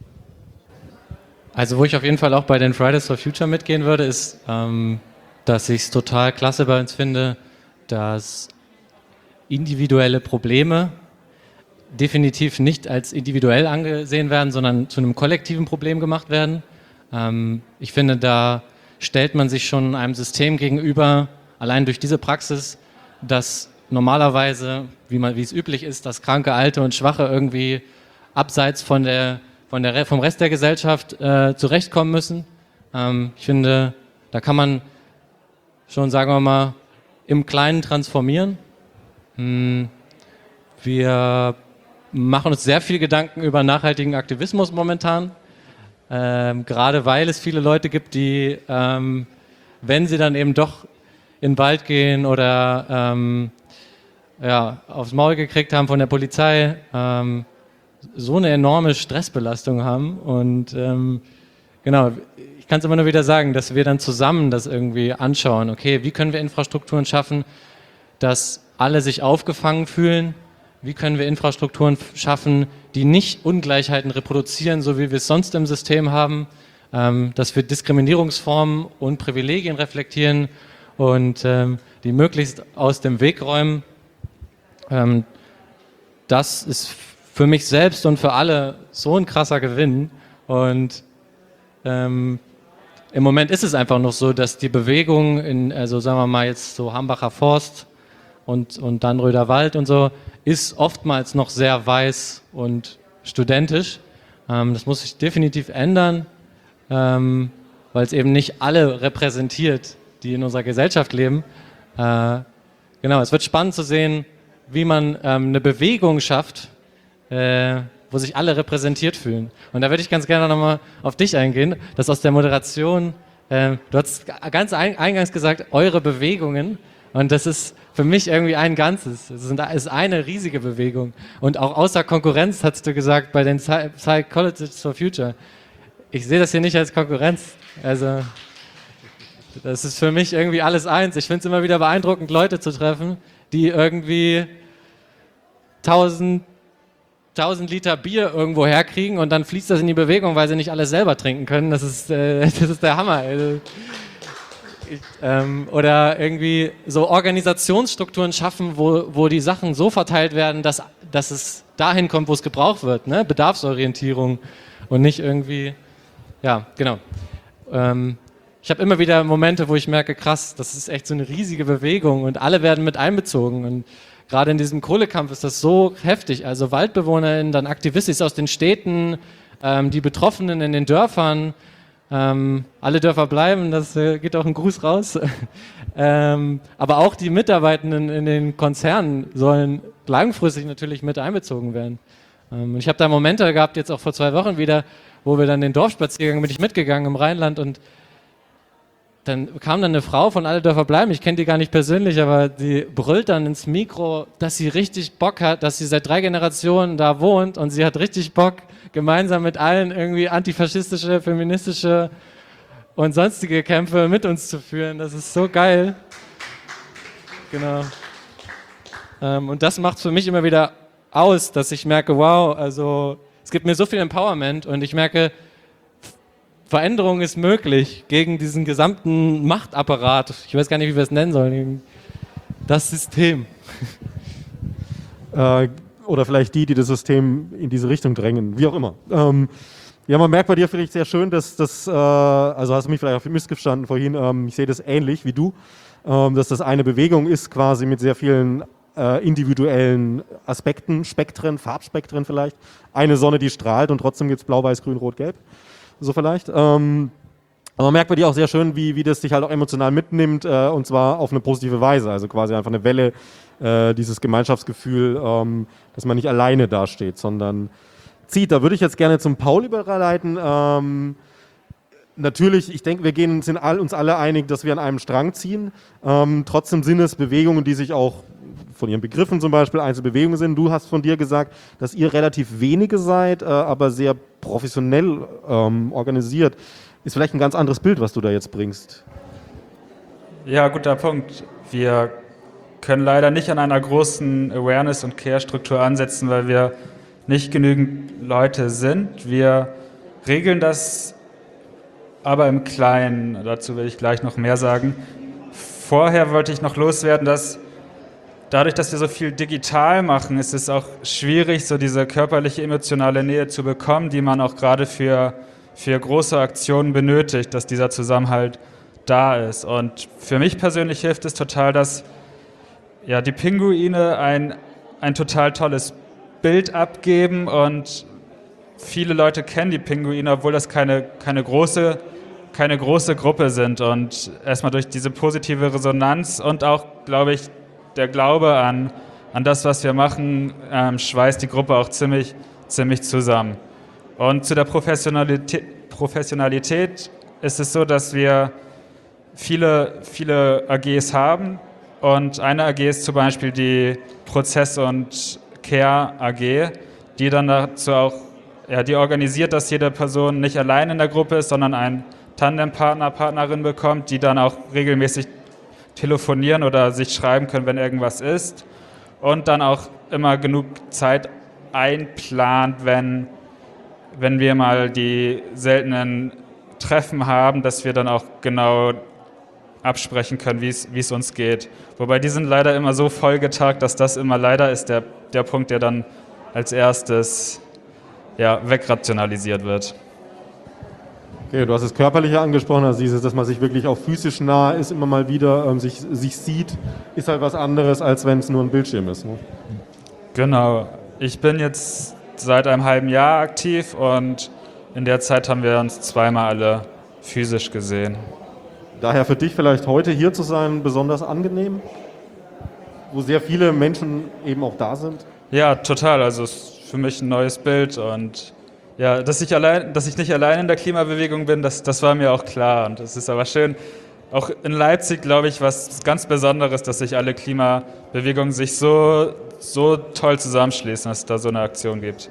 Also wo ich auf jeden Fall auch bei den Fridays for Future mitgehen würde, ist, ähm, dass ich es total klasse bei uns finde, dass individuelle Probleme definitiv nicht als individuell angesehen werden, sondern zu einem kollektiven Problem gemacht werden. Ähm, ich finde, da stellt man sich schon einem System gegenüber, allein durch diese Praxis, dass normalerweise, wie, man, wie es üblich ist, dass Kranke, Alte und Schwache irgendwie abseits von der Von der, vom Rest der Gesellschaft äh, zurechtkommen müssen. Ähm, ich finde, da kann man schon, sagen wir mal, im Kleinen transformieren. Hm, wir machen uns sehr viel Gedanken über nachhaltigen Aktivismus momentan, ähm, gerade weil es viele Leute gibt, die, ähm, wenn sie dann eben doch in den Wald gehen oder ähm, ja, aufs Maul gekriegt haben von der Polizei, ähm, so eine enorme Stressbelastung haben und ähm, genau, ich kann es immer nur wieder sagen, dass wir dann zusammen das irgendwie anschauen, okay, wie können wir Infrastrukturen schaffen, dass alle sich aufgefangen fühlen, wie können wir Infrastrukturen schaffen, die nicht Ungleichheiten reproduzieren, so wie wir es sonst im System haben, ähm, dass wir Diskriminierungsformen und Privilegien reflektieren und ähm, die möglichst aus dem Weg räumen. Ähm, das ist für mich selbst und für alle so ein krasser Gewinn und ähm, im Moment ist es einfach noch so, dass die Bewegung in, also sagen wir mal jetzt so Hambacher Forst und, und dann Röderwald und so, ist oftmals noch sehr weiß und studentisch. Ähm, das muss sich definitiv ändern, ähm, weil es eben nicht alle repräsentiert, die in unserer Gesellschaft leben. Äh, genau, es wird spannend zu sehen, wie man ähm, eine Bewegung schafft, Äh, wo sich alle repräsentiert fühlen. Und da würde ich ganz gerne nochmal auf dich eingehen, dass aus der Moderation, äh, du hast ganz ein, eingangs gesagt, eure Bewegungen, und das ist für mich irgendwie ein Ganzes. Es ist eine riesige Bewegung. Und auch außer Konkurrenz, hast du gesagt, bei den Psychologists for Future. Ich sehe das hier nicht als Konkurrenz. Also, das ist für mich irgendwie alles eins. Ich finde es immer wieder beeindruckend, Leute zu treffen, die irgendwie tausend tausend Liter Bier irgendwo herkriegen und dann fließt das in die Bewegung, weil sie nicht alles selber trinken können. Das ist, äh, das ist der Hammer. Also, ich, ähm, oder irgendwie so Organisationsstrukturen schaffen, wo, wo die Sachen so verteilt werden, dass, dass es dahin kommt, wo es gebraucht wird. Ne? Bedarfsorientierung und nicht irgendwie, ja, genau. Ähm, ich habe immer wieder Momente, wo ich merke, krass, das ist echt so eine riesige Bewegung und alle werden mit einbezogen und gerade in diesem Kohlekampf ist das so heftig. Also WaldbewohnerInnen, dann Aktivistis aus den Städten, ähm, die Betroffenen in den Dörfern, ähm, alle Dörfer bleiben, das äh, geht auch ein Gruß raus. ähm, aber auch die Mitarbeitenden in den Konzernen sollen langfristig natürlich mit einbezogen werden. Ähm, und ich habe da Momente gehabt, jetzt auch vor zwei Wochen wieder, wo wir dann den Dorfspaziergang, bin ich mitgegangen im Rheinland und dann kam dann eine Frau von Alle Dörfer bleiben, ich kenne die gar nicht persönlich, aber die brüllt dann ins Mikro, dass sie richtig Bock hat, dass sie seit drei Generationen da wohnt und sie hat richtig Bock, gemeinsam mit allen irgendwie antifaschistische, feministische und sonstige Kämpfe mit uns zu führen. Das ist so geil. Genau. Ähm, und das macht es für mich immer wieder aus, dass ich merke, wow, also es gibt mir so viel Empowerment und ich merke, Veränderung ist möglich gegen diesen gesamten Machtapparat. Ich weiß gar nicht, wie wir es nennen sollen. Das System. Äh, oder vielleicht die, die das System in diese Richtung drängen. Wie auch immer. Ähm, Ja, man merkt bei dir vielleicht sehr schön, dass das, äh, also hast du mich vielleicht auch missverstanden vorhin, ähm, ich sehe das ähnlich wie du, ähm, dass das eine Bewegung ist quasi mit sehr vielen äh, individuellen Aspekten, Spektren, Farbspektren vielleicht. Eine Sonne, die strahlt und trotzdem gibt es blau, weiß, grün, rot, gelb. So vielleicht. Ähm, aber man merkt bei dir auch sehr schön, wie, wie das dich halt auch emotional mitnimmt äh, und zwar auf eine positive Weise. Also quasi einfach eine Welle, äh, dieses Gemeinschaftsgefühl, ähm, dass man nicht alleine dasteht, sondern zieht. Da würde ich jetzt gerne zum Paul überleiten. Ähm, natürlich, ich denke, wir gehen, sind all, uns alle einig, dass wir an einem Strang ziehen. Ähm, trotzdem sind es Bewegungen, die sich auch von ihren Begriffen zum Beispiel Einzelbewegungen sind. Du hast von dir gesagt, dass ihr relativ wenige seid, äh, aber sehr professionell ähm, organisiert. Ist vielleicht ein ganz anderes Bild, was du da jetzt bringst. Ja, guter Punkt. Wir können leider nicht an einer großen Awareness- und Care-Struktur ansetzen, weil wir nicht genügend Leute sind. Wir regeln das aber im Kleinen. Dazu will ich gleich noch mehr sagen. Vorher wollte ich noch loswerden, dass dadurch, dass wir so viel digital machen, ist es auch schwierig, so diese körperliche, emotionale Nähe zu bekommen, die man auch gerade für, für große Aktionen benötigt, dass dieser Zusammenhalt da ist. Und für mich persönlich hilft es total, dass ja, die Pinguine ein, ein total tolles Bild abgeben und viele Leute kennen die Pinguine, obwohl das keine, keine, große, keine große Gruppe sind. Und erstmal durch diese positive Resonanz und auch, glaube ich, der Glaube an, an das, was wir machen, ähm, schweißt die Gruppe auch ziemlich, ziemlich zusammen. Und zu der Professionalität, Professionalität ist es so, dass wir viele, viele A Gs haben. Und eine A G ist zum Beispiel die Prozess- und Care A G, die dann dazu auch, ja, die organisiert, dass jede Person nicht allein in der Gruppe ist, sondern einen Tandempartner, Partnerin bekommt, die dann auch regelmäßig telefonieren oder sich schreiben können, wenn irgendwas ist. Und dann auch immer genug Zeit einplant, wenn, wenn wir mal die seltenen Treffen haben, dass wir dann auch genau absprechen können, wie es uns geht. Wobei die sind leider immer so vollgetagt, dass das immer leider ist der, der Punkt, der dann als erstes ja, wegrationalisiert wird. Okay, du hast das Körperliche angesprochen, also dieses, dass man sich wirklich auch physisch nah ist, immer mal wieder ähm, sich, sich sieht, ist halt was anderes, als wenn es nur ein Bildschirm ist. Ne? Genau. Ich bin jetzt seit einem halben Jahr aktiv und in der Zeit haben wir uns zweimal alle physisch gesehen. Daher für dich vielleicht heute hier zu sein besonders angenehm, wo sehr viele Menschen eben auch da sind? Ja, total. Also es ist für mich ein neues Bild und ja, dass ich, allein, dass ich nicht allein in der Klimabewegung bin, das, das war mir auch klar. Und es ist aber schön, auch in Leipzig, glaube ich, was ganz Besonderes, dass sich alle Klimabewegungen sich so, so toll zusammenschließen, dass es da so eine Aktion gibt.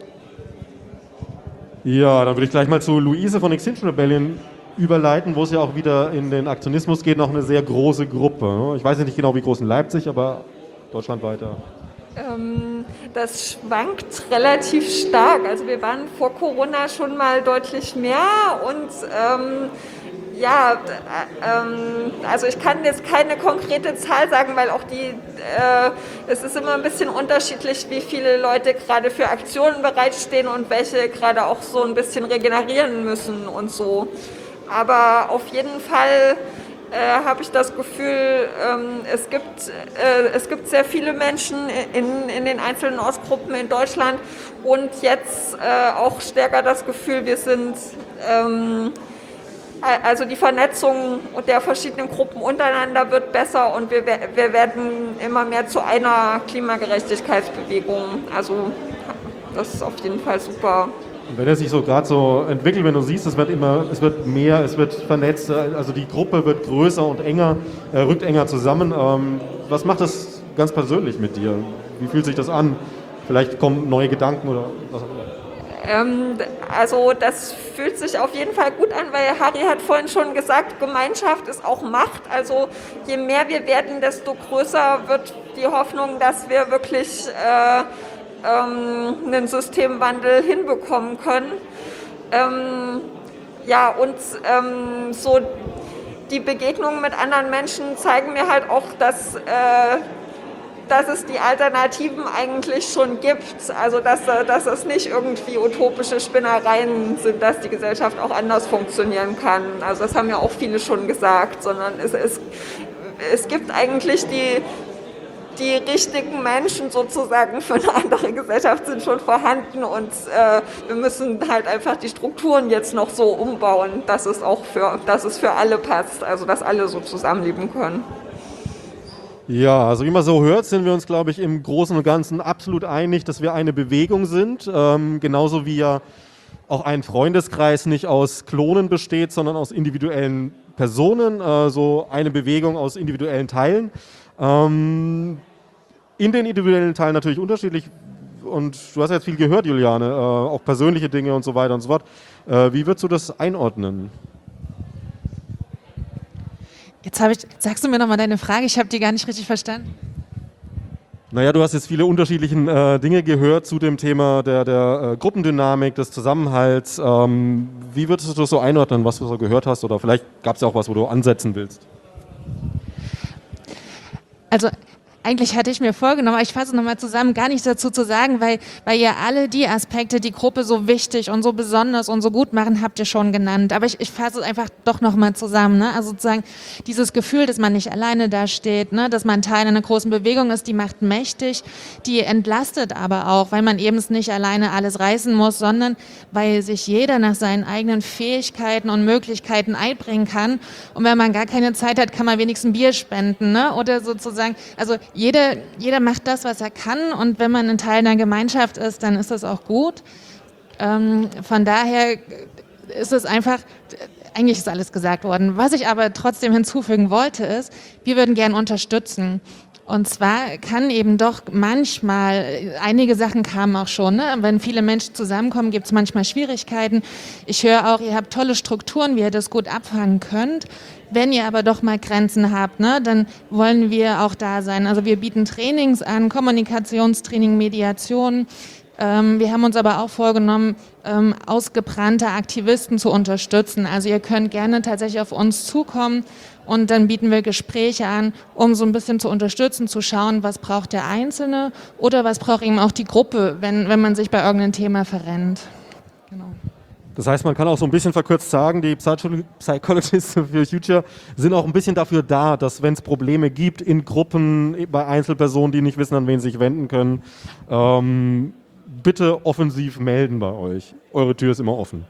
Ja, dann würde ich gleich mal zu Luise von Extinction Rebellion überleiten, wo es ja auch wieder in den Aktionismus geht, noch eine sehr große Gruppe. Ich weiß nicht genau, wie groß in Leipzig, aber deutschlandweit. Ähm, das schwankt relativ stark. Also wir waren vor Corona schon mal deutlich mehr und ähm, ja, ähm, also ich kann jetzt keine konkrete Zahl sagen, weil auch die, äh, es ist immer ein bisschen unterschiedlich, wie viele Leute gerade für Aktionen bereitstehen und welche gerade auch so ein bisschen regenerieren müssen und so. Aber auf jeden Fall äh, habe ich das Gefühl, ähm, es gibt, äh, es gibt sehr viele Menschen in, in den einzelnen Ortsgruppen in Deutschland und jetzt äh, auch stärker das Gefühl, wir sind, ähm, also die Vernetzung der verschiedenen Gruppen untereinander wird besser und wir, wir werden immer mehr zu einer Klimagerechtigkeitsbewegung. Also das ist auf jeden Fall super. Wenn es sich so gerade so entwickelt, wenn du siehst, es wird immer, es wird mehr, es wird vernetzt, also die Gruppe wird größer und enger, äh, rückt enger zusammen. Ähm, was macht das ganz persönlich mit dir? Wie fühlt sich das an? Vielleicht kommen neue Gedanken oder was auch immer. Ähm, also das fühlt sich auf jeden Fall gut an, weil Harry hat vorhin schon gesagt, Gemeinschaft ist auch Macht. Also je mehr wir werden, desto größer wird die Hoffnung, dass wir wirklich äh, ähm, einen Systemwandel hinbekommen können. Ähm, ja, und ähm, so die Begegnungen mit anderen Menschen zeigen mir halt auch, dass, äh, dass es die Alternativen eigentlich schon gibt, also dass, dass es nicht irgendwie utopische Spinnereien sind, dass die Gesellschaft auch anders funktionieren kann. Also das haben ja auch viele schon gesagt, sondern es, es, es gibt eigentlich die, die richtigen Menschen sozusagen für eine andere Gesellschaft sind schon vorhanden und äh, wir müssen halt einfach die Strukturen jetzt noch so umbauen, dass es auch für, dass es für alle passt, also dass alle so zusammenleben können. Ja, also wie man so hört, sind wir uns, glaube ich, im Großen und Ganzen absolut einig, dass wir eine Bewegung sind, ähm, genauso wie ja auch ein Freundeskreis nicht aus Klonen besteht, sondern aus individuellen Personen, äh, so eine Bewegung aus individuellen Teilen. Ähm, in den individuellen Teilen natürlich unterschiedlich und du hast ja jetzt viel gehört, Juliane, äh, auch persönliche Dinge und so weiter und so fort. Äh, wie würdest du das einordnen? Jetzt habe ich, sagst du mir nochmal deine Frage, ich habe die gar nicht richtig verstanden. Naja, du hast jetzt viele unterschiedliche äh, Dinge gehört zu dem Thema der, der äh, Gruppendynamik, des Zusammenhalts. Ähm, wie würdest du das so einordnen, was du so gehört hast? Oder vielleicht gab es ja auch was, wo du ansetzen willst. Also eigentlich hatte ich mir vorgenommen, aber ich fasse nochmal zusammen, gar nichts dazu zu sagen, weil, weil ihr alle die Aspekte, die Gruppe so wichtig und so besonders und so gut machen, habt ihr schon genannt. Aber ich, ich fasse es einfach doch nochmal zusammen. Ne? Also sozusagen dieses Gefühl, dass man nicht alleine da steht, ne? Dass man Teil einer großen Bewegung ist, die macht mächtig, die entlastet aber auch, weil man eben es nicht alleine alles reißen muss, sondern weil sich jeder nach seinen eigenen Fähigkeiten und Möglichkeiten einbringen kann. Und wenn man gar keine Zeit hat, kann man wenigstens Bier spenden, ne? Oder sozusagen, also Jeder, jeder macht das, was er kann und wenn man ein Teil einer Gemeinschaft ist, dann ist das auch gut. Ähm, von daher ist es einfach, eigentlich ist alles gesagt worden. Was ich aber trotzdem hinzufügen wollte ist, wir würden gern unterstützen. Und zwar kann eben doch manchmal, einige Sachen kamen auch schon, ne? Wenn viele Menschen zusammenkommen, gibt es manchmal Schwierigkeiten. Ich höre auch, ihr habt tolle Strukturen, wie ihr das gut abfangen könnt. Wenn ihr aber doch mal Grenzen habt, ne, dann wollen wir auch da sein. Also wir bieten Trainings an, Kommunikationstraining, Mediation. Ähm, wir haben uns aber auch vorgenommen, ähm, ausgebrannte Aktivisten zu unterstützen. Also ihr könnt gerne tatsächlich auf uns zukommen und dann bieten wir Gespräche an, um so ein bisschen zu unterstützen, zu schauen, was braucht der Einzelne oder was braucht eben auch die Gruppe, wenn, wenn man sich bei irgendeinem Thema verrennt. Genau. Das heißt, man kann auch so ein bisschen verkürzt sagen, die Psychologists for Future sind auch ein bisschen dafür da, dass wenn es Probleme gibt in Gruppen, bei Einzelpersonen, die nicht wissen, an wen sie sich wenden können, ähm, bitte offensiv melden bei euch. Eure Tür ist immer offen.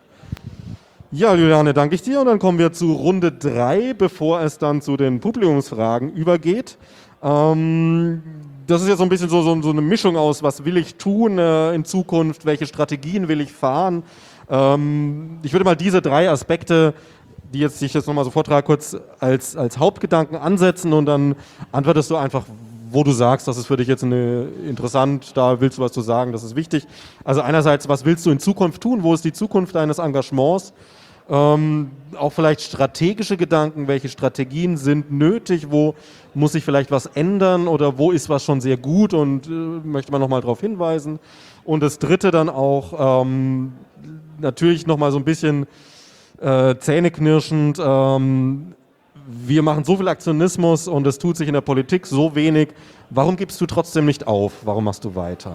Ja, Juliane, danke ich dir und dann kommen wir zu Runde drei, bevor es dann zu den Publikumsfragen übergeht. Ähm, das ist jetzt so ein bisschen so, so, so eine Mischung aus, was will ich tun äh, in Zukunft, welche Strategien will ich fahren. Ich würde mal diese drei Aspekte, die jetzt ich jetzt nochmal so vortrage, kurz als, als Hauptgedanken ansetzen und dann antwortest du einfach, wo du sagst, das ist für dich jetzt eine, interessant, da willst du was zu sagen, das ist wichtig. Also einerseits, was willst du in Zukunft tun, wo ist die Zukunft deines Engagements? Ähm, auch vielleicht strategische Gedanken, welche Strategien sind nötig, wo muss sich vielleicht was ändern oder wo ist was schon sehr gut und äh, möchte man nochmal darauf hinweisen. Und das dritte dann auch, ähm, natürlich nochmal so ein bisschen äh, zähneknirschend. Ähm, wir machen so viel Aktionismus und es tut sich in der Politik so wenig. Warum gibst du trotzdem nicht auf? Warum machst du weiter?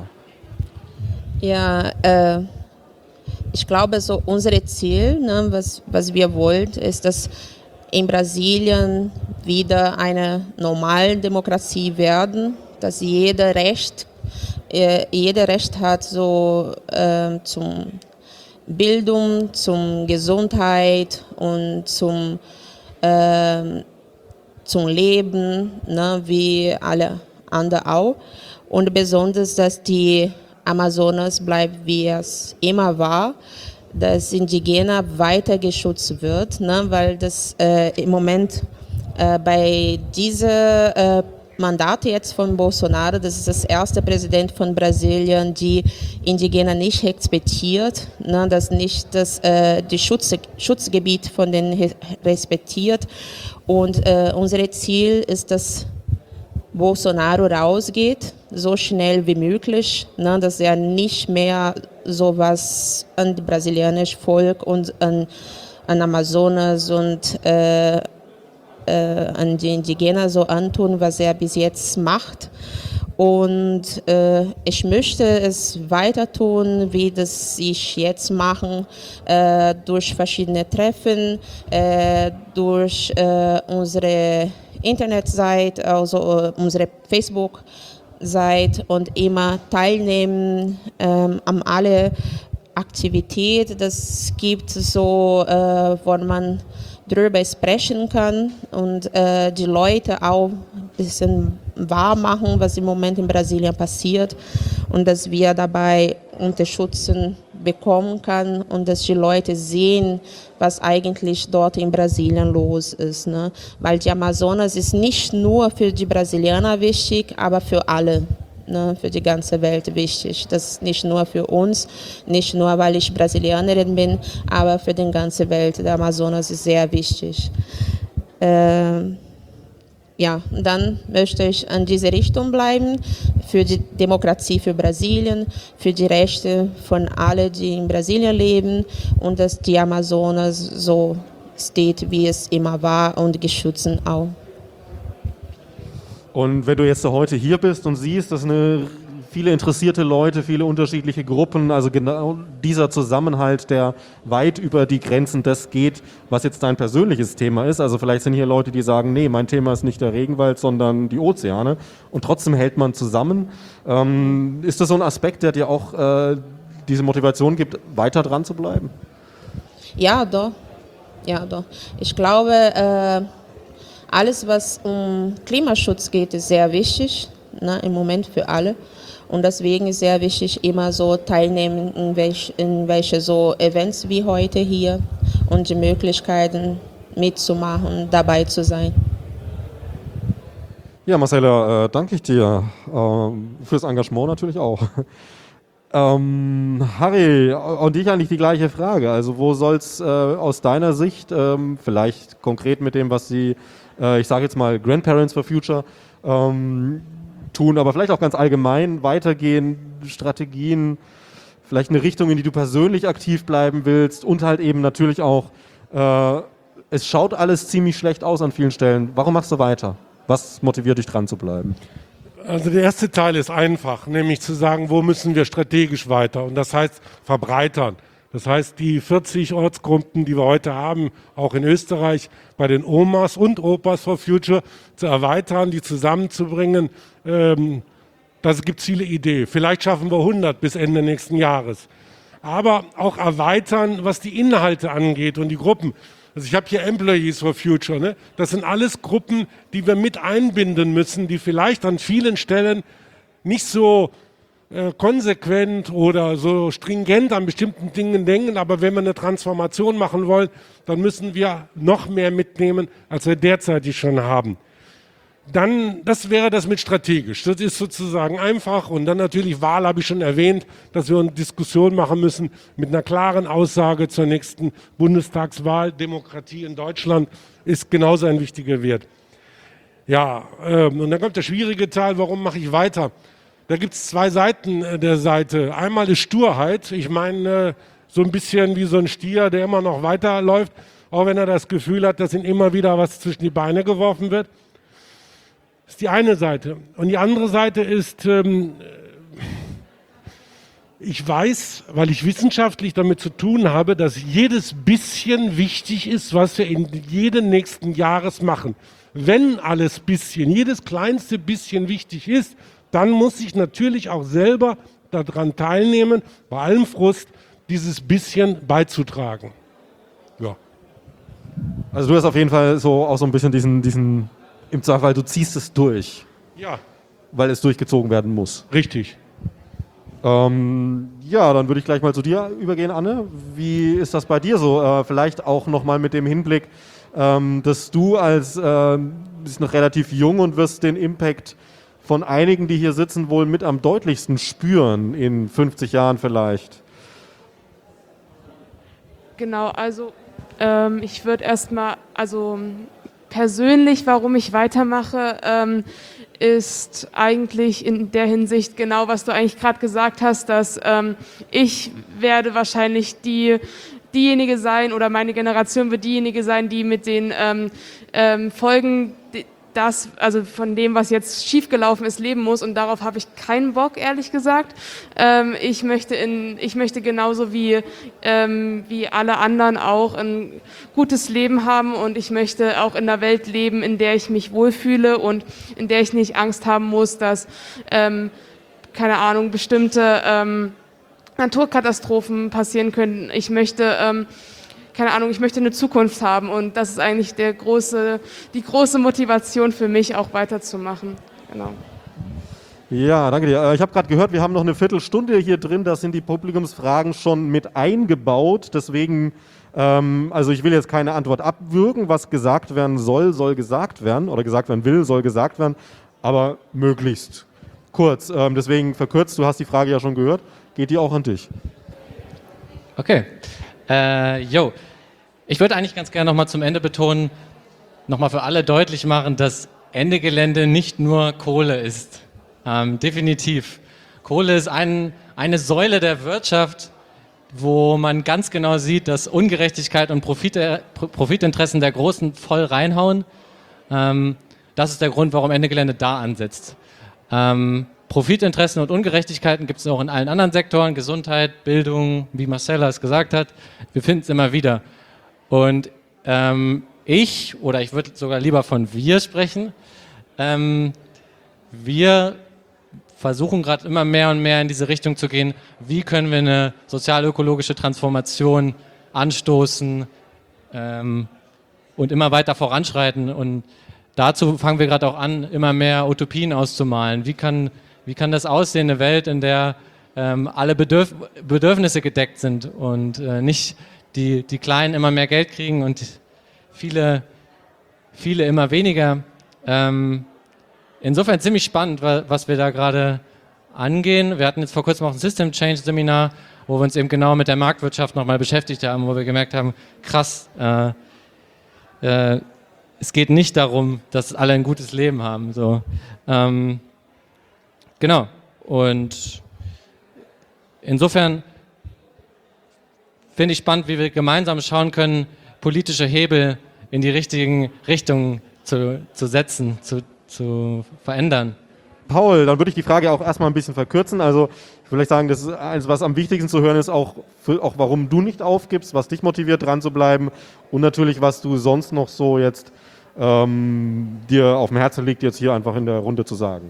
Ja, äh, ich glaube, so unser Ziel, ne, was, was wir wollen, ist, dass in Brasilien wieder eine normale Demokratie werden, dass jeder Recht, äh, jeder Recht hat so äh, zum Bildung, zum Gesundheit und zum, äh, zum Leben, ne, wie alle anderen auch. Und besonders, dass die Amazonas bleibt, wie es immer war, dass Indigena weiter geschützt wird, ne, weil das äh, im Moment äh, bei dieser äh, Mandate jetzt von Bolsonaro, das ist das erste Präsident von Brasilien, die Indigena nicht respektiert, ne, das nicht das äh, die Schutz, Schutzgebiet von denen respektiert. Und äh, unser Ziel ist, dass Bolsonaro rausgeht, so schnell wie möglich, ne, dass er nicht mehr sowas an das brasilianische Volk und an, an Amazonas und äh, äh, an die Indigenen so antun, was er bis jetzt macht. Und äh, ich möchte es weiter tun, wie das ich jetzt mache, äh, durch verschiedene Treffen, äh, durch äh, unsere Internetseite, also äh, unsere Facebook-Seite und immer teilnehmen ähm, an alle Aktivitäten. Das gibt so, äh, wo man darüber sprechen kann und äh, die Leute auch ein bisschen wahr machen, was im Moment in Brasilien passiert und dass wir dabei Unterstützung bekommen können und dass die Leute sehen, was eigentlich dort in Brasilien los ist. Ne? Weil die Amazonas ist nicht nur für die Brasilianer wichtig, aber für alle. Ne, für die ganze Welt wichtig. Das ist nicht nur für uns, nicht nur, weil ich Brasilianerin bin, aber für die ganze Welt. Der Amazonas ist sehr wichtig. Ähm, ja, dann möchte ich an diese Richtung bleiben, für die Demokratie für Brasilien, für die Rechte von allen, die in Brasilien leben und dass die Amazonas so steht, wie es immer war und geschützt auch. Und wenn du jetzt heute hier bist und siehst, dass eine, viele interessierte Leute, viele unterschiedliche Gruppen, also genau dieser Zusammenhalt, der weit über die Grenzen des geht, was jetzt dein persönliches Thema ist. Also vielleicht sind hier Leute, die sagen, nee, mein Thema ist nicht der Regenwald, sondern die Ozeane. Und trotzdem hält man zusammen. Ähm, ist das so ein Aspekt, der dir auch äh, diese Motivation gibt, weiter dran zu bleiben? Ja, doch. Ja, doch. Ich glaube, äh alles, was um Klimaschutz geht, ist sehr wichtig, ne, im Moment für alle. Und deswegen ist sehr wichtig, immer so teilnehmen in welche, in welche so Events wie heute hier und die Möglichkeiten mitzumachen, dabei zu sein. Ja, Marcella, äh, danke ich dir äh, fürs Engagement natürlich auch. Ähm, Harry, und dich eigentlich die gleiche Frage. Also wo soll es äh, aus deiner Sicht, ähm, vielleicht konkret mit dem, was Sie, äh, ich sage jetzt mal Grandparents for Future, ähm, tun, aber vielleicht auch ganz allgemein weitergehen, Strategien, vielleicht eine Richtung, in die du persönlich aktiv bleiben willst und halt eben natürlich auch, äh, es schaut alles ziemlich schlecht aus an vielen Stellen. Warum machst du weiter? Was motiviert dich dran zu bleiben? Also der erste Teil ist einfach, nämlich zu sagen, wo müssen wir strategisch weiter? Und das heißt verbreitern. Das heißt, die vierzig Ortsgruppen, die wir heute haben, auch in Österreich, bei den Omas und Opas for Future zu erweitern, die zusammenzubringen. Ähm, das gibt viele Ideen. Vielleicht schaffen wir hundert bis Ende nächsten Jahres. Aber auch erweitern, was die Inhalte angeht und die Gruppen. Also ich habe hier Employees for Future. Ne? Das sind alles Gruppen, die wir mit einbinden müssen, die vielleicht an vielen Stellen nicht so äh, konsequent oder so stringent an bestimmten Dingen denken. Aber wenn wir eine Transformation machen wollen, dann müssen wir noch mehr mitnehmen, als wir derzeitig schon haben. Dann, das wäre das mit strategisch. Das ist sozusagen einfach. Und dann natürlich Wahl, habe ich schon erwähnt, dass wir eine Diskussion machen müssen mit einer klaren Aussage zur nächsten Bundestagswahl. Demokratie in Deutschland ist genauso ein wichtiger Wert. Ja, ähm, und dann kommt der schwierige Teil, warum mache ich weiter? Da gibt es zwei Seiten der Seite. Einmal ist Sturheit. Ich meine, so ein bisschen wie so ein Stier, der immer noch weiterläuft, auch wenn er das Gefühl hat, dass ihm immer wieder was zwischen die Beine geworfen wird. Das ist die eine Seite. Und die andere Seite ist, ähm, ich weiß, weil ich wissenschaftlich damit zu tun habe, dass jedes bisschen wichtig ist, was wir in jedem nächsten Jahres machen. Wenn alles bisschen, jedes kleinste bisschen wichtig ist, dann muss ich natürlich auch selber daran teilnehmen, bei allem Frust, dieses bisschen beizutragen. Ja. Also du hast auf jeden Fall so auch so ein bisschen diesen, diesen im Zweifel, du ziehst es durch. Ja. Weil es durchgezogen werden muss. Richtig. Ähm, ja, dann würde ich gleich mal zu dir übergehen, Anne. Wie ist das bei dir so? Äh, vielleicht auch nochmal mit dem Hinblick, ähm, dass du als, äh, bist noch relativ jung und wirst den Impact von einigen, die hier sitzen, wohl mit am deutlichsten spüren in fünfzig Jahren vielleicht. Genau, also ähm, ich würde erstmal, also persönlich, warum ich weitermache, ähm, ist eigentlich in der Hinsicht genau, was du eigentlich gerade gesagt hast, dass ähm, ich werde wahrscheinlich die, diejenige sein oder meine Generation wird diejenige sein, die mit den ähm, ähm, Folgen das, also von dem, was jetzt schiefgelaufen ist, leben muss, und darauf habe ich keinen Bock, ehrlich gesagt. Ähm, ich möchte in, ich möchte genauso wie, ähm, wie alle anderen auch ein gutes Leben haben, und ich möchte auch in einer Welt leben, in der ich mich wohlfühle und in der ich nicht Angst haben muss, dass, ähm, keine Ahnung, bestimmte ähm, Naturkatastrophen passieren können. Ich möchte, ähm, keine Ahnung, ich möchte eine Zukunft haben, und das ist eigentlich der große, die große Motivation für mich, auch weiterzumachen. Genau. Ja, danke dir. Ich habe gerade gehört, wir haben noch eine Viertelstunde hier drin, da sind die Publikumsfragen schon mit eingebaut. Deswegen, ähm, also ich will jetzt keine Antwort abwürgen. Was gesagt werden soll, soll gesagt werden. Oder gesagt werden will, soll gesagt werden. Aber möglichst kurz. Ähm, deswegen verkürzt, du hast die Frage ja schon gehört. Geht die auch an dich? Okay. Äh, jo. Ich würde eigentlich ganz gerne nochmal zum Ende betonen, nochmal für alle deutlich machen, dass Ende Gelände nicht nur Kohle ist. Ähm, definitiv. Kohle ist ein, eine Säule der Wirtschaft, wo man ganz genau sieht, dass Ungerechtigkeit und Profite, Profitinteressen der Großen voll reinhauen. Ähm, das ist der Grund, warum Ende Gelände da ansetzt. Ähm, Profitinteressen und Ungerechtigkeiten gibt es auch in allen anderen Sektoren, Gesundheit, Bildung, wie Marcella es gesagt hat. Wir finden es immer wieder. Und ähm, ich, oder ich würde sogar lieber von wir sprechen, ähm, wir versuchen gerade immer mehr und mehr in diese Richtung zu gehen, wie können wir eine sozial-ökologische Transformation anstoßen ähm, und immer weiter voranschreiten. Und dazu fangen wir gerade auch an, immer mehr Utopien auszumalen. Wie kann, wie kann das aussehen, eine Welt, in der ähm, alle Bedürf Bedürfnisse gedeckt sind und äh, nicht die, die Kleinen immer mehr Geld kriegen und viele, viele immer weniger. Ähm, insofern ziemlich spannend, was wir da gerade angehen. Wir hatten jetzt vor kurzem auch ein System Change Seminar, wo wir uns eben genau mit der Marktwirtschaft nochmal beschäftigt haben, wo wir gemerkt haben, krass, äh, äh, es geht nicht darum, dass alle ein gutes Leben haben. So. Ähm, genau. Und insofern finde ich spannend, wie wir gemeinsam schauen können, politische Hebel in die richtigen Richtungen zu, zu setzen, zu, zu verändern. Paul, dann würde ich die Frage auch erstmal ein bisschen verkürzen. Also ich würde sagen, das ist eins, was am wichtigsten zu hören ist, auch, für, auch warum du nicht aufgibst, was dich motiviert, dran zu bleiben und natürlich, was du sonst noch so jetzt ähm, dir auf dem Herzen liegt, jetzt hier einfach in der Runde zu sagen.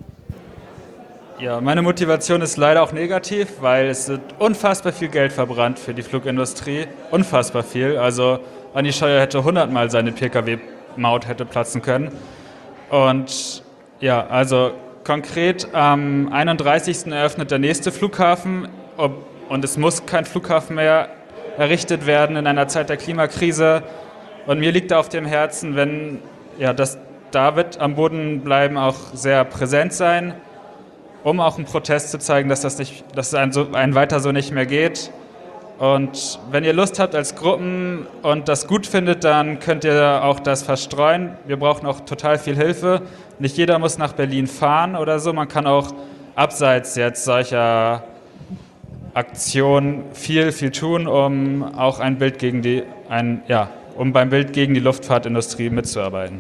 Ja, meine Motivation ist leider auch negativ, weil es wird unfassbar viel Geld verbrannt für die Flugindustrie. Unfassbar viel. Also Andi Scheuer hätte hundertmal seine P K W-Maut hätte platzen können. Und ja, also konkret am einunddreißigsten eröffnet der nächste Flughafen ob, und es muss kein Flughafen mehr errichtet werden in einer Zeit der Klimakrise. Und mir liegt auf dem Herzen, wenn ja, das David am Boden bleiben auch sehr präsent sein, um auch einen Protest zu zeigen, dass das nicht, dass es ein, so, ein weiter so nicht mehr geht. Und wenn ihr Lust habt als Gruppen und das gut findet, dann könnt ihr auch das verstreuen. Wir brauchen auch total viel Hilfe. Nicht jeder muss nach Berlin fahren oder so. Man kann auch abseits jetzt solcher Aktionen viel, viel tun, um auch ein Bild gegen die, ein, ja, um beim Bild gegen die Luftfahrtindustrie mitzuarbeiten.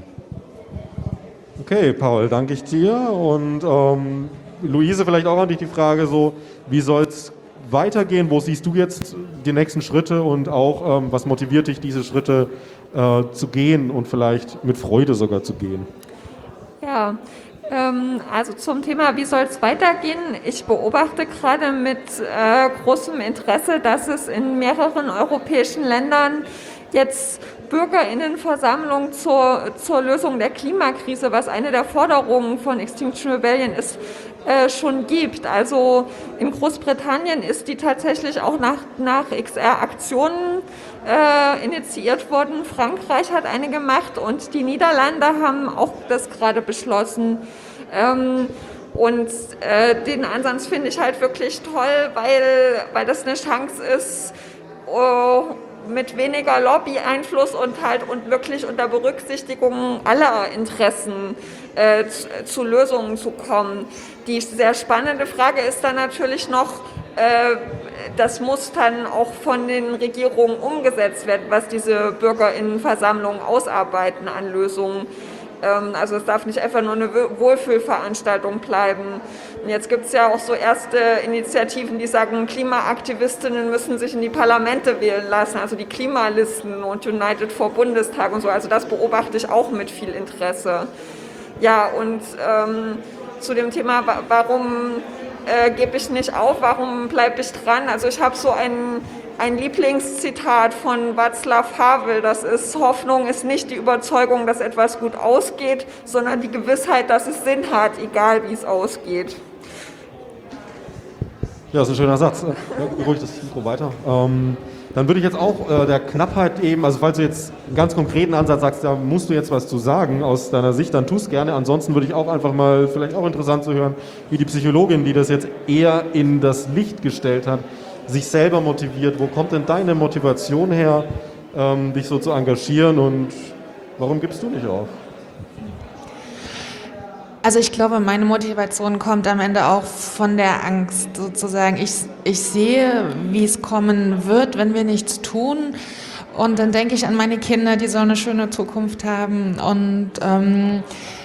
Okay, Paul, danke ich dir. Und ähm, Luise, vielleicht auch an dich die Frage, so, wie soll es weitergehen? Wo siehst du jetzt die nächsten Schritte und auch, ähm, was motiviert dich, diese Schritte äh, zu gehen und vielleicht mit Freude sogar zu gehen? Ja, ähm, also zum Thema, wie soll es weitergehen? Ich beobachte gerade mit äh, großem Interesse, dass es in mehreren europäischen Ländern jetzt BürgerInnenversammlungen zur, zur Lösung der Klimakrise, was eine der Forderungen von Extinction Rebellion ist, äh, schon gibt. Also in Großbritannien ist die tatsächlich auch nach, nach X R-Aktionen äh, initiiert worden. Frankreich hat eine gemacht und die Niederlande haben auch das gerade beschlossen. Ähm, und äh, den Ansatz finde ich halt wirklich toll, weil, weil das eine Chance ist, uh, mit weniger Lobby-Einfluss und halt und wirklich unter Berücksichtigung aller Interessen äh, zu, zu Lösungen zu kommen. Die sehr spannende Frage ist dann natürlich noch, äh, das muss dann auch von den Regierungen umgesetzt werden, was diese BürgerInnenversammlungen ausarbeiten an Lösungen. Ähm, also es darf nicht einfach nur eine Wohlfühlveranstaltung bleiben. Und jetzt gibt es ja auch so erste Initiativen, die sagen, Klimaaktivistinnen müssen sich in die Parlamente wählen lassen, also die Klimalisten und United for Bundestag und so. Also das beobachte ich auch mit viel Interesse. Ja, und ähm, zu dem Thema, warum äh, gebe ich nicht auf, warum bleibe ich dran? Also ich habe so ein, ein Lieblingszitat von Václav Havel, das ist: Hoffnung ist nicht die Überzeugung, dass etwas gut ausgeht, sondern die Gewissheit, dass es Sinn hat, egal wie es ausgeht. Ja, das ist ein schöner Satz. Ja, ruhig das Mikro weiter. Ähm, dann würde ich jetzt auch äh, der Knappheit eben, also falls du jetzt einen ganz konkreten Ansatz sagst, da musst du jetzt was zu sagen aus deiner Sicht, dann tu es gerne. Ansonsten würde ich auch einfach mal, vielleicht auch interessant zu hören, wie die Psychologin, die das jetzt eher in das Licht gestellt hat, sich selber motiviert. Wo kommt denn deine Motivation her, ähm, dich so zu engagieren, und warum gibst du nicht auf? Also ich glaube, meine Motivation kommt am Ende auch von der Angst sozusagen. Ich, ich sehe, wie es kommen wird, wenn wir nichts tun. Und dann denke ich an meine Kinder, die so eine schöne Zukunft haben. Und ähm,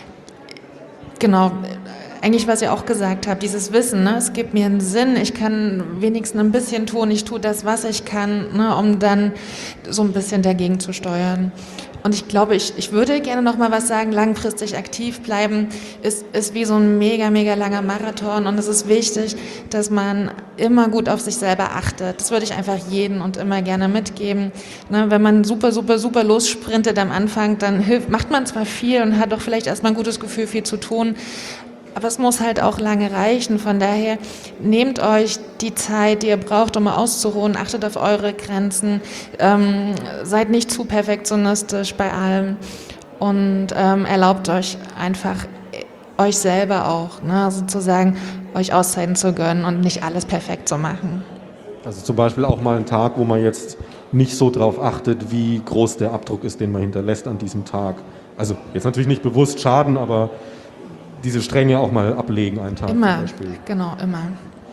genau, eigentlich, was ihr auch gesagt habt, dieses Wissen, ne, es gibt mir einen Sinn, ich kann wenigstens ein bisschen tun, ich tue das, was ich kann, ne, um dann so ein bisschen dagegen zu steuern. Und ich glaube, ich, ich würde gerne noch mal was sagen, langfristig aktiv bleiben ist, ist wie so ein mega, mega langer Marathon, und es ist wichtig, dass man immer gut auf sich selber achtet. Das würde ich einfach jedem und immer gerne mitgeben. Ne, wenn man super, super, super lossprintet am Anfang, dann hilft, macht man zwar viel und hat doch vielleicht erstmal ein gutes Gefühl, viel zu tun, aber es muss halt auch lange reichen. Von daher nehmt euch die Zeit, die ihr braucht, um mal auszuruhen. Achtet auf eure Grenzen. Ähm, seid nicht zu perfektionistisch bei allem. Und ähm, erlaubt euch einfach, euch selber auch, ne, sozusagen, euch Auszeiten zu gönnen und nicht alles perfekt zu machen. Also zum Beispiel auch mal einen Tag, wo man jetzt nicht so drauf achtet, wie groß der Abdruck ist, den man hinterlässt an diesem Tag. Also jetzt natürlich nicht bewusst schaden, aber diese Stränge auch mal ablegen, einen Tag immer, zum Beispiel. Genau, immer.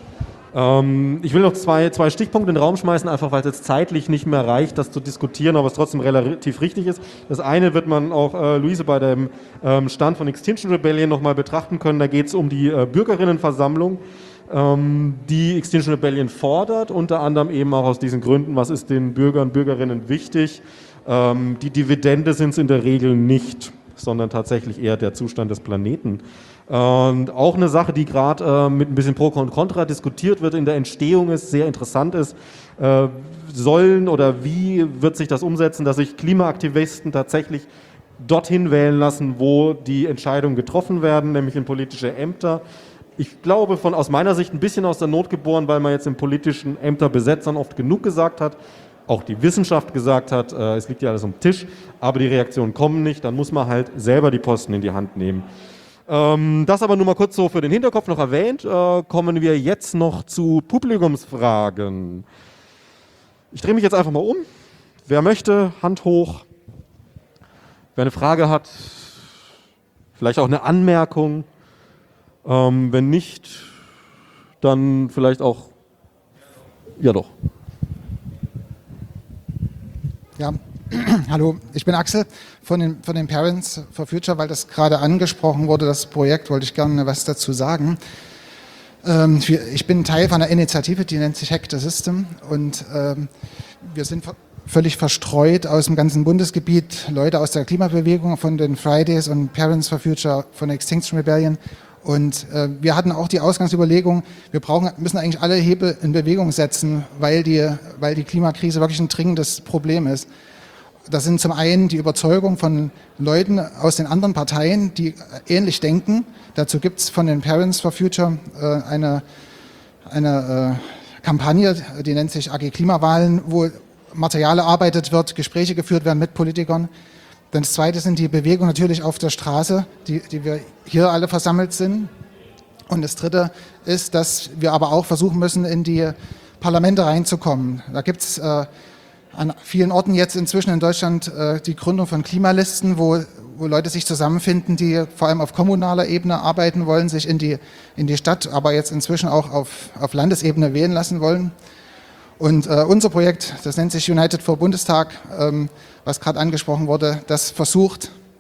Ähm, ich will noch zwei, zwei Stichpunkte in den Raum schmeißen, einfach weil es jetzt zeitlich nicht mehr reicht, das zu diskutieren, aber es trotzdem relativ richtig ist. Das eine wird man auch, äh, Luise, bei dem ähm, Stand von Extinction Rebellion nochmal betrachten können. Da geht es um die äh, Bürgerinnenversammlung, ähm, die Extinction Rebellion fordert, unter anderem eben auch aus diesen Gründen, was ist den Bürgern und Bürgerinnen wichtig. Ähm, die Dividende sind es in der Regel nicht, sondern tatsächlich eher der Zustand des Planeten. Und auch eine Sache, die gerade äh, mit ein bisschen Pro und Contra diskutiert wird, in der Entstehung ist, sehr interessant ist, äh, sollen oder wie wird sich das umsetzen, dass sich Klimaaktivisten tatsächlich dorthin wählen lassen, wo die Entscheidungen getroffen werden, nämlich in politische Ämter. Ich glaube, von aus meiner Sicht ein bisschen aus der Not geboren, weil man jetzt in politischen Ämterbesetzern oft genug gesagt hat, auch die Wissenschaft gesagt hat, äh, es liegt ja alles am Tisch, aber die Reaktionen kommen nicht, dann muss man halt selber die Posten in die Hand nehmen. Ähm, das aber nur mal kurz so für den Hinterkopf noch erwähnt, äh, kommen wir jetzt noch zu Publikumsfragen. Ich drehe mich jetzt einfach mal um. Wer möchte, Hand hoch. Wer eine Frage hat, vielleicht auch eine Anmerkung. Ähm, wenn nicht, dann vielleicht auch, ja doch. Ja, hallo, ich bin Axel von den, von den Parents for Future, weil das gerade angesprochen wurde, das Projekt, wollte ich gerne was dazu sagen. Ähm, ich bin Teil von einer Initiative, die nennt sich Hack the System, und ähm, wir sind völlig verstreut aus dem ganzen Bundesgebiet, Leute aus der Klimabewegung, von den Fridays und Parents for Future, von der Extinction Rebellion. Und äh, wir hatten auch die Ausgangsüberlegung, wir brauchen, müssen eigentlich alle Hebel in Bewegung setzen, weil die, weil die Klimakrise wirklich ein dringendes Problem ist. Das sind zum einen die Überzeugung von Leuten aus den anderen Parteien, die ähnlich denken. Dazu gibt es von den Parents for Future äh, eine, eine äh, Kampagne, die nennt sich A G Klimawahlen, wo Material erarbeitet wird, Gespräche geführt werden mit Politikern. Dann das Zweite sind die Bewegungen natürlich auf der Straße, die, die wir hier alle versammelt sind. Und das Dritte ist, dass wir aber auch versuchen müssen, in die Parlamente reinzukommen. Da gibt es äh, an vielen Orten jetzt inzwischen in Deutschland äh, die Gründung von Klimalisten, wo, wo Leute sich zusammenfinden, die vor allem auf kommunaler Ebene arbeiten wollen, sich in die, in die Stadt, aber jetzt inzwischen auch auf, auf Landesebene wählen lassen wollen. Und äh, unser Projekt, das nennt sich United for Bundestag, ähm, was gerade angesprochen wurde, das versucht,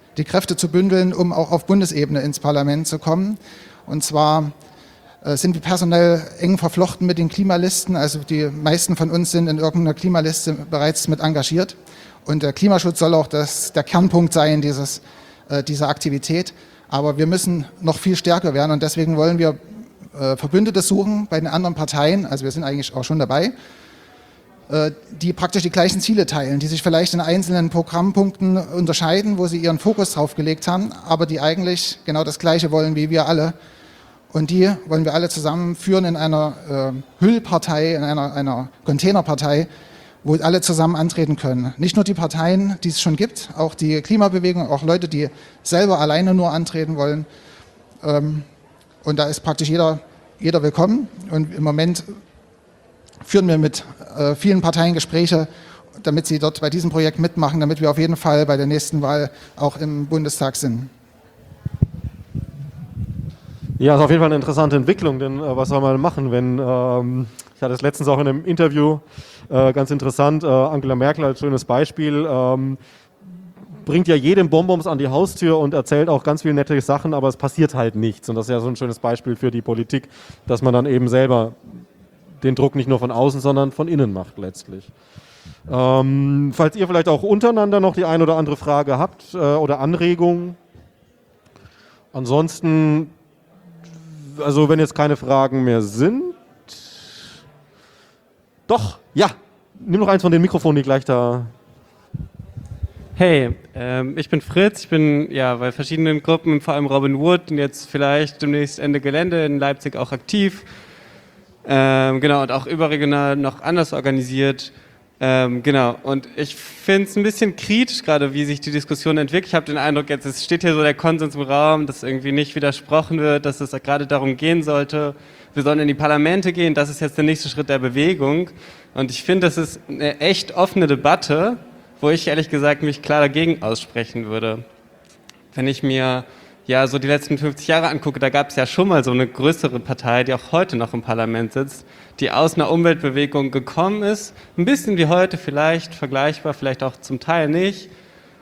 die Kräfte zu bündeln, um auch auf Bundesebene ins Parlament zu kommen. Und zwar äh, sind wir personell eng verflochten mit den Klimalisten. Also die meisten von uns sind in irgendeiner Klimaliste bereits mit engagiert. Und der Klimaschutz soll auch das, der Kernpunkt sein dieses, äh, dieser Aktivität. Aber wir müssen noch viel stärker werden und deswegen wollen wir äh, Verbündete suchen bei den anderen Parteien. Also wir sind eigentlich auch schon dabei, die praktisch die gleichen Ziele teilen, die sich vielleicht in einzelnen Programmpunkten unterscheiden, wo sie ihren Fokus drauf gelegt haben, aber die eigentlich genau das Gleiche wollen wie wir alle. Und die wollen wir alle zusammenführen in einer äh, Hüllpartei, in einer, einer Containerpartei, wo alle zusammen antreten können. Nicht nur die Parteien, die es schon gibt, auch die Klimabewegung, auch Leute, die selber alleine nur antreten wollen. Ähm, und da ist praktisch jeder, jeder willkommen. Und im Moment führen wir mit äh, vielen Parteien Gespräche, damit sie dort bei diesem Projekt mitmachen, damit wir auf jeden Fall bei der nächsten Wahl auch im Bundestag sind. Ja, ist auf jeden Fall eine interessante Entwicklung, denn äh, was soll man machen, wenn, ähm, ich hatte es letztens auch in einem Interview, äh, ganz interessant, äh, Angela Merkel als schönes Beispiel, ähm, bringt ja jedem Bonbons an die Haustür und erzählt auch ganz viele nette Sachen, aber es passiert halt nichts. Und das ist ja so ein schönes Beispiel für die Politik, dass man dann eben selber den Druck nicht nur von außen, sondern von innen macht letztlich. Ähm, falls ihr vielleicht auch untereinander noch die ein oder andere Frage habt äh, oder Anregung. Ansonsten, also wenn jetzt keine Fragen mehr sind. Doch, ja, nimm noch eins von den Mikrofonen, die gleich da... Hey, ähm, ich bin Fritz, ich bin ja bei verschiedenen Gruppen, vor allem Robin Wood und jetzt vielleicht demnächst Ende Gelände in Leipzig auch aktiv. Ähm, genau, und auch überregional noch anders organisiert. Ähm, genau, und ich finde es ein bisschen kritisch gerade, wie sich die Diskussion entwickelt. Ich habe den Eindruck, jetzt es steht hier so der Konsens im Raum, dass irgendwie nicht widersprochen wird, dass es gerade darum gehen sollte, wir sollen in die Parlamente gehen, das ist jetzt der nächste Schritt der Bewegung. Und ich finde, das ist eine echt offene Debatte, wo ich ehrlich gesagt mich klar dagegen aussprechen würde. Wenn ich mir ja so die letzten fünfzig Jahre angucke, da gab es ja schon mal so eine größere Partei, die auch heute noch im Parlament sitzt, die aus einer Umweltbewegung gekommen ist, ein bisschen wie heute vielleicht, vergleichbar, vielleicht auch zum Teil nicht.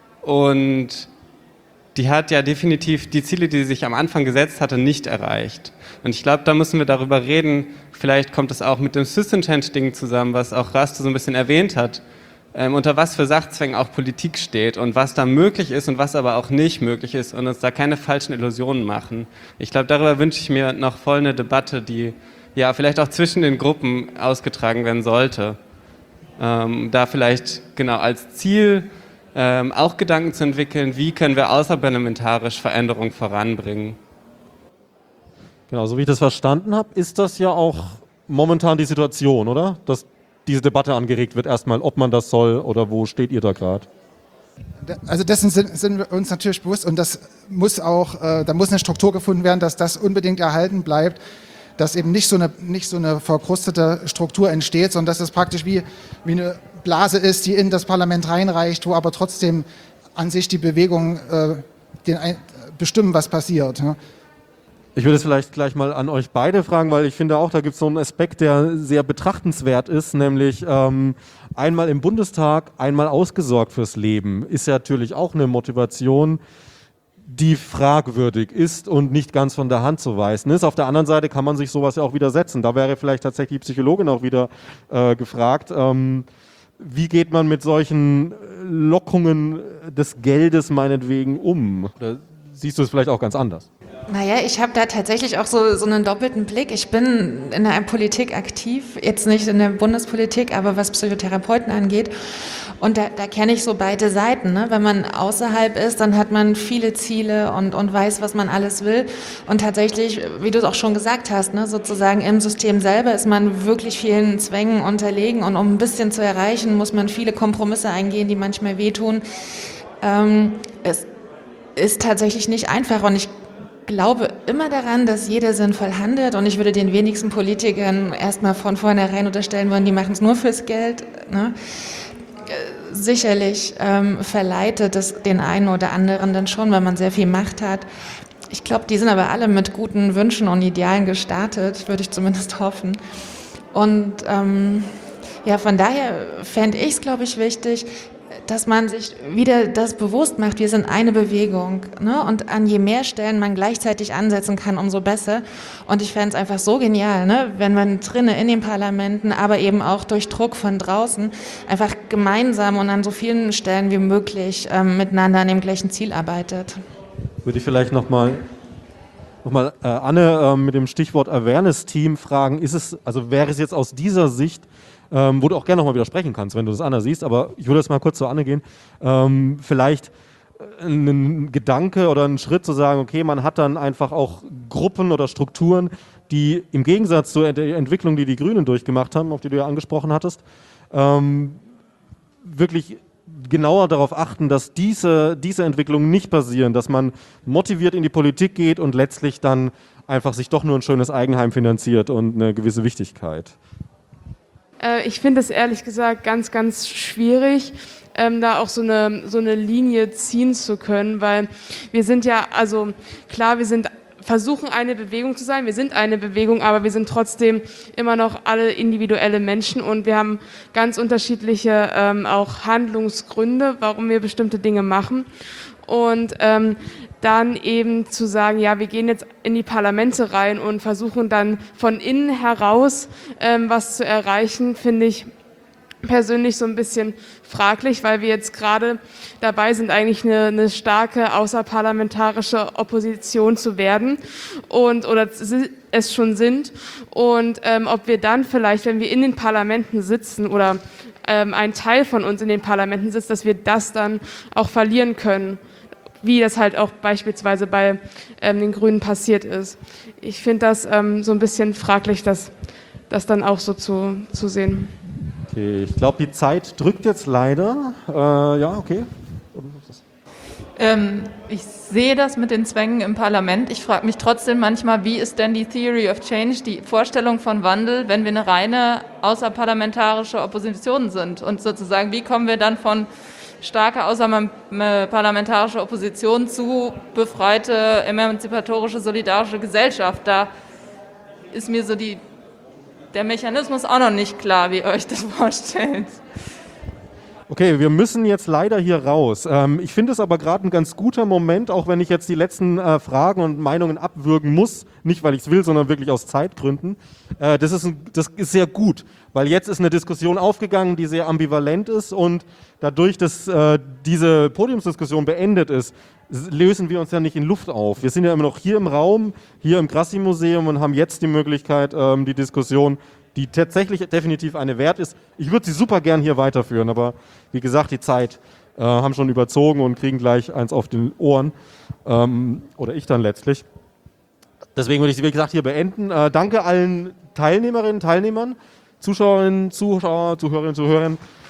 Und die hat ja definitiv die Ziele, die sie sich am Anfang gesetzt hatte, nicht erreicht. Und ich glaube, da müssen wir darüber reden, vielleicht kommt es auch mit dem Sys-Intent-Ding zusammen, was auch Raste so ein bisschen erwähnt hat, Ähm, unter was für Sachzwängen auch Politik steht und was da möglich ist und was aber auch nicht möglich ist und uns da keine falschen Illusionen machen. Ich glaube, darüber wünsche ich mir noch voll eine Debatte, die ja vielleicht auch zwischen den Gruppen ausgetragen werden sollte. Ähm, da vielleicht genau als Ziel ähm, auch Gedanken zu entwickeln, wie können wir außerparlamentarisch Veränderungen voranbringen. Genau, so wie ich das verstanden habe, ist das ja auch momentan die Situation, oder? Dass diese Debatte angeregt wird, erstmal, ob man das soll oder wo steht ihr da gerade? Also dessen sind, sind wir uns natürlich bewusst und das muss auch, äh, da muss eine Struktur gefunden werden, dass das unbedingt erhalten bleibt, dass eben nicht so eine, nicht so eine verkrustete Struktur entsteht, sondern dass es praktisch wie, wie eine Blase ist, die in das Parlament reinreicht, wo aber trotzdem an sich die Bewegung äh, den ein, bestimmen, was passiert. Ja. Ich würde es vielleicht gleich mal an euch beide fragen, weil ich finde auch, da gibt es so einen Aspekt, der sehr betrachtenswert ist, nämlich ähm, einmal im Bundestag, einmal ausgesorgt fürs Leben. Ist ja natürlich auch eine Motivation, die fragwürdig ist und nicht ganz von der Hand zu weisen ist. Auf der anderen Seite kann man sich sowas ja auch widersetzen. Da wäre vielleicht tatsächlich die Psychologin auch wieder äh, gefragt. Ähm, wie geht man mit solchen Lockungen des Geldes meinetwegen um? Oder siehst du es vielleicht auch ganz anders? Naja, ich habe da tatsächlich auch so, so einen doppelten Blick. Ich bin in der Politik aktiv, jetzt nicht in der Bundespolitik, aber was Psychotherapeuten angeht. Und da, da kenne ich so beide Seiten. Ne? Wenn man außerhalb ist, dann hat man viele Ziele und, und weiß, was man alles will. Und tatsächlich, wie du es auch schon gesagt hast, ne, sozusagen im System selber ist man wirklich vielen Zwängen unterlegen. Und um ein bisschen zu erreichen, muss man viele Kompromisse eingehen, die manchmal wehtun. Ähm, es ist tatsächlich nicht einfach. Und ich glaube immer daran, dass jeder sinnvoll handelt und ich würde den wenigsten Politikern erstmal von vornherein unterstellen wollen, die machen es nur fürs Geld. Ne? Sicherlich ähm, verleitet es den einen oder anderen dann schon, weil man sehr viel Macht hat. Ich glaube, die sind aber alle mit guten Wünschen und Idealen gestartet, würde ich zumindest hoffen. Und ähm, ja, von daher fände ich es, glaube ich, wichtig, dass man sich wieder das bewusst macht, wir sind eine Bewegung, ne? Und an je mehr Stellen man gleichzeitig ansetzen kann, umso besser. Und ich fände es einfach so genial, ne? Wenn man drinnen in den Parlamenten, aber eben auch durch Druck von draußen einfach gemeinsam und an so vielen Stellen wie möglich ähm, miteinander an dem gleichen Ziel arbeitet. Würde ich vielleicht nochmal noch mal, äh, Anne äh, mit dem Stichwort Awareness-Team fragen, ist es, also wäre es jetzt aus dieser Sicht, Ähm, wo du auch gerne nochmal widersprechen kannst, wenn du das anders siehst, aber ich würde jetzt mal kurz zu Anne gehen, ähm, vielleicht ein Gedanke oder ein Schritt zu sagen, okay, man hat dann einfach auch Gruppen oder Strukturen, die im Gegensatz zur Ent- Entwicklung, die die Grünen durchgemacht haben, auf die du ja angesprochen hattest, ähm, wirklich genauer darauf achten, dass diese, diese Entwicklungen nicht passieren, dass man motiviert in die Politik geht und letztlich dann einfach sich doch nur ein schönes Eigenheim finanziert und eine gewisse Wichtigkeit. Ich finde es ehrlich gesagt ganz, ganz schwierig, ähm, da auch so eine, so eine Linie ziehen zu können, weil wir sind ja, also klar, wir sind versuchen eine Bewegung zu sein, wir sind eine Bewegung, aber wir sind trotzdem immer noch alle individuelle Menschen und wir haben ganz unterschiedliche ähm, auch Handlungsgründe, warum wir bestimmte Dinge machen. Und ähm, dann eben zu sagen, ja, wir gehen jetzt in die Parlamente rein und versuchen dann von innen heraus ähm, was zu erreichen, finde ich persönlich so ein bisschen fraglich, weil wir jetzt gerade dabei sind, eigentlich eine, eine starke außerparlamentarische Opposition zu werden und oder es schon sind. Und ähm, ob wir dann vielleicht, wenn wir in den Parlamenten sitzen oder ähm, ein Teil von uns in den Parlamenten sitzt, dass wir das dann auch verlieren können, wie das halt auch beispielsweise bei ähm, den Grünen passiert ist. Ich finde das ähm, so ein bisschen fraglich, das, das dann auch so zu, zu sehen. Okay, ich glaube, die Zeit drückt jetzt leider. Äh, ja, okay. Ähm, ich sehe das mit den Zwängen im Parlament. Ich frage mich trotzdem manchmal, wie ist denn die Theory of Change, die Vorstellung von Wandel, wenn wir eine reine außerparlamentarische Opposition sind? Und sozusagen, wie kommen wir dann von starke außerparlamentarische Opposition zu befreite, emanzipatorische, solidarische Gesellschaft? Da ist mir so die, der Mechanismus auch noch nicht klar, wie ihr euch das vorstellt. Okay, wir müssen jetzt leider hier raus. Ähm, ich finde es aber gerade ein ganz guter Moment, auch wenn ich jetzt die letzten äh, Fragen und Meinungen abwürgen muss, nicht weil ich es will, sondern wirklich aus Zeitgründen. Äh, das ist ein, das ist sehr gut, weil jetzt ist eine Diskussion aufgegangen, die sehr ambivalent ist und dadurch, dass äh, diese Podiumsdiskussion beendet ist, lösen wir uns ja nicht in Luft auf. Wir sind ja immer noch hier im Raum, hier im Grassi-Museum und haben jetzt die Möglichkeit, ähm, die Diskussion, die tatsächlich definitiv eine wert ist. Ich würde sie super gern hier weiterführen, aber wie gesagt, die Zeit äh, haben schon überzogen und kriegen gleich eins auf den Ohren. Ähm, oder ich dann letztlich. Deswegen würde ich sie, wie gesagt, hier beenden. Äh, danke allen Teilnehmerinnen, Teilnehmern, Zuschauerinnen, Zuschauer, Zuhörerinnen, Zuhörern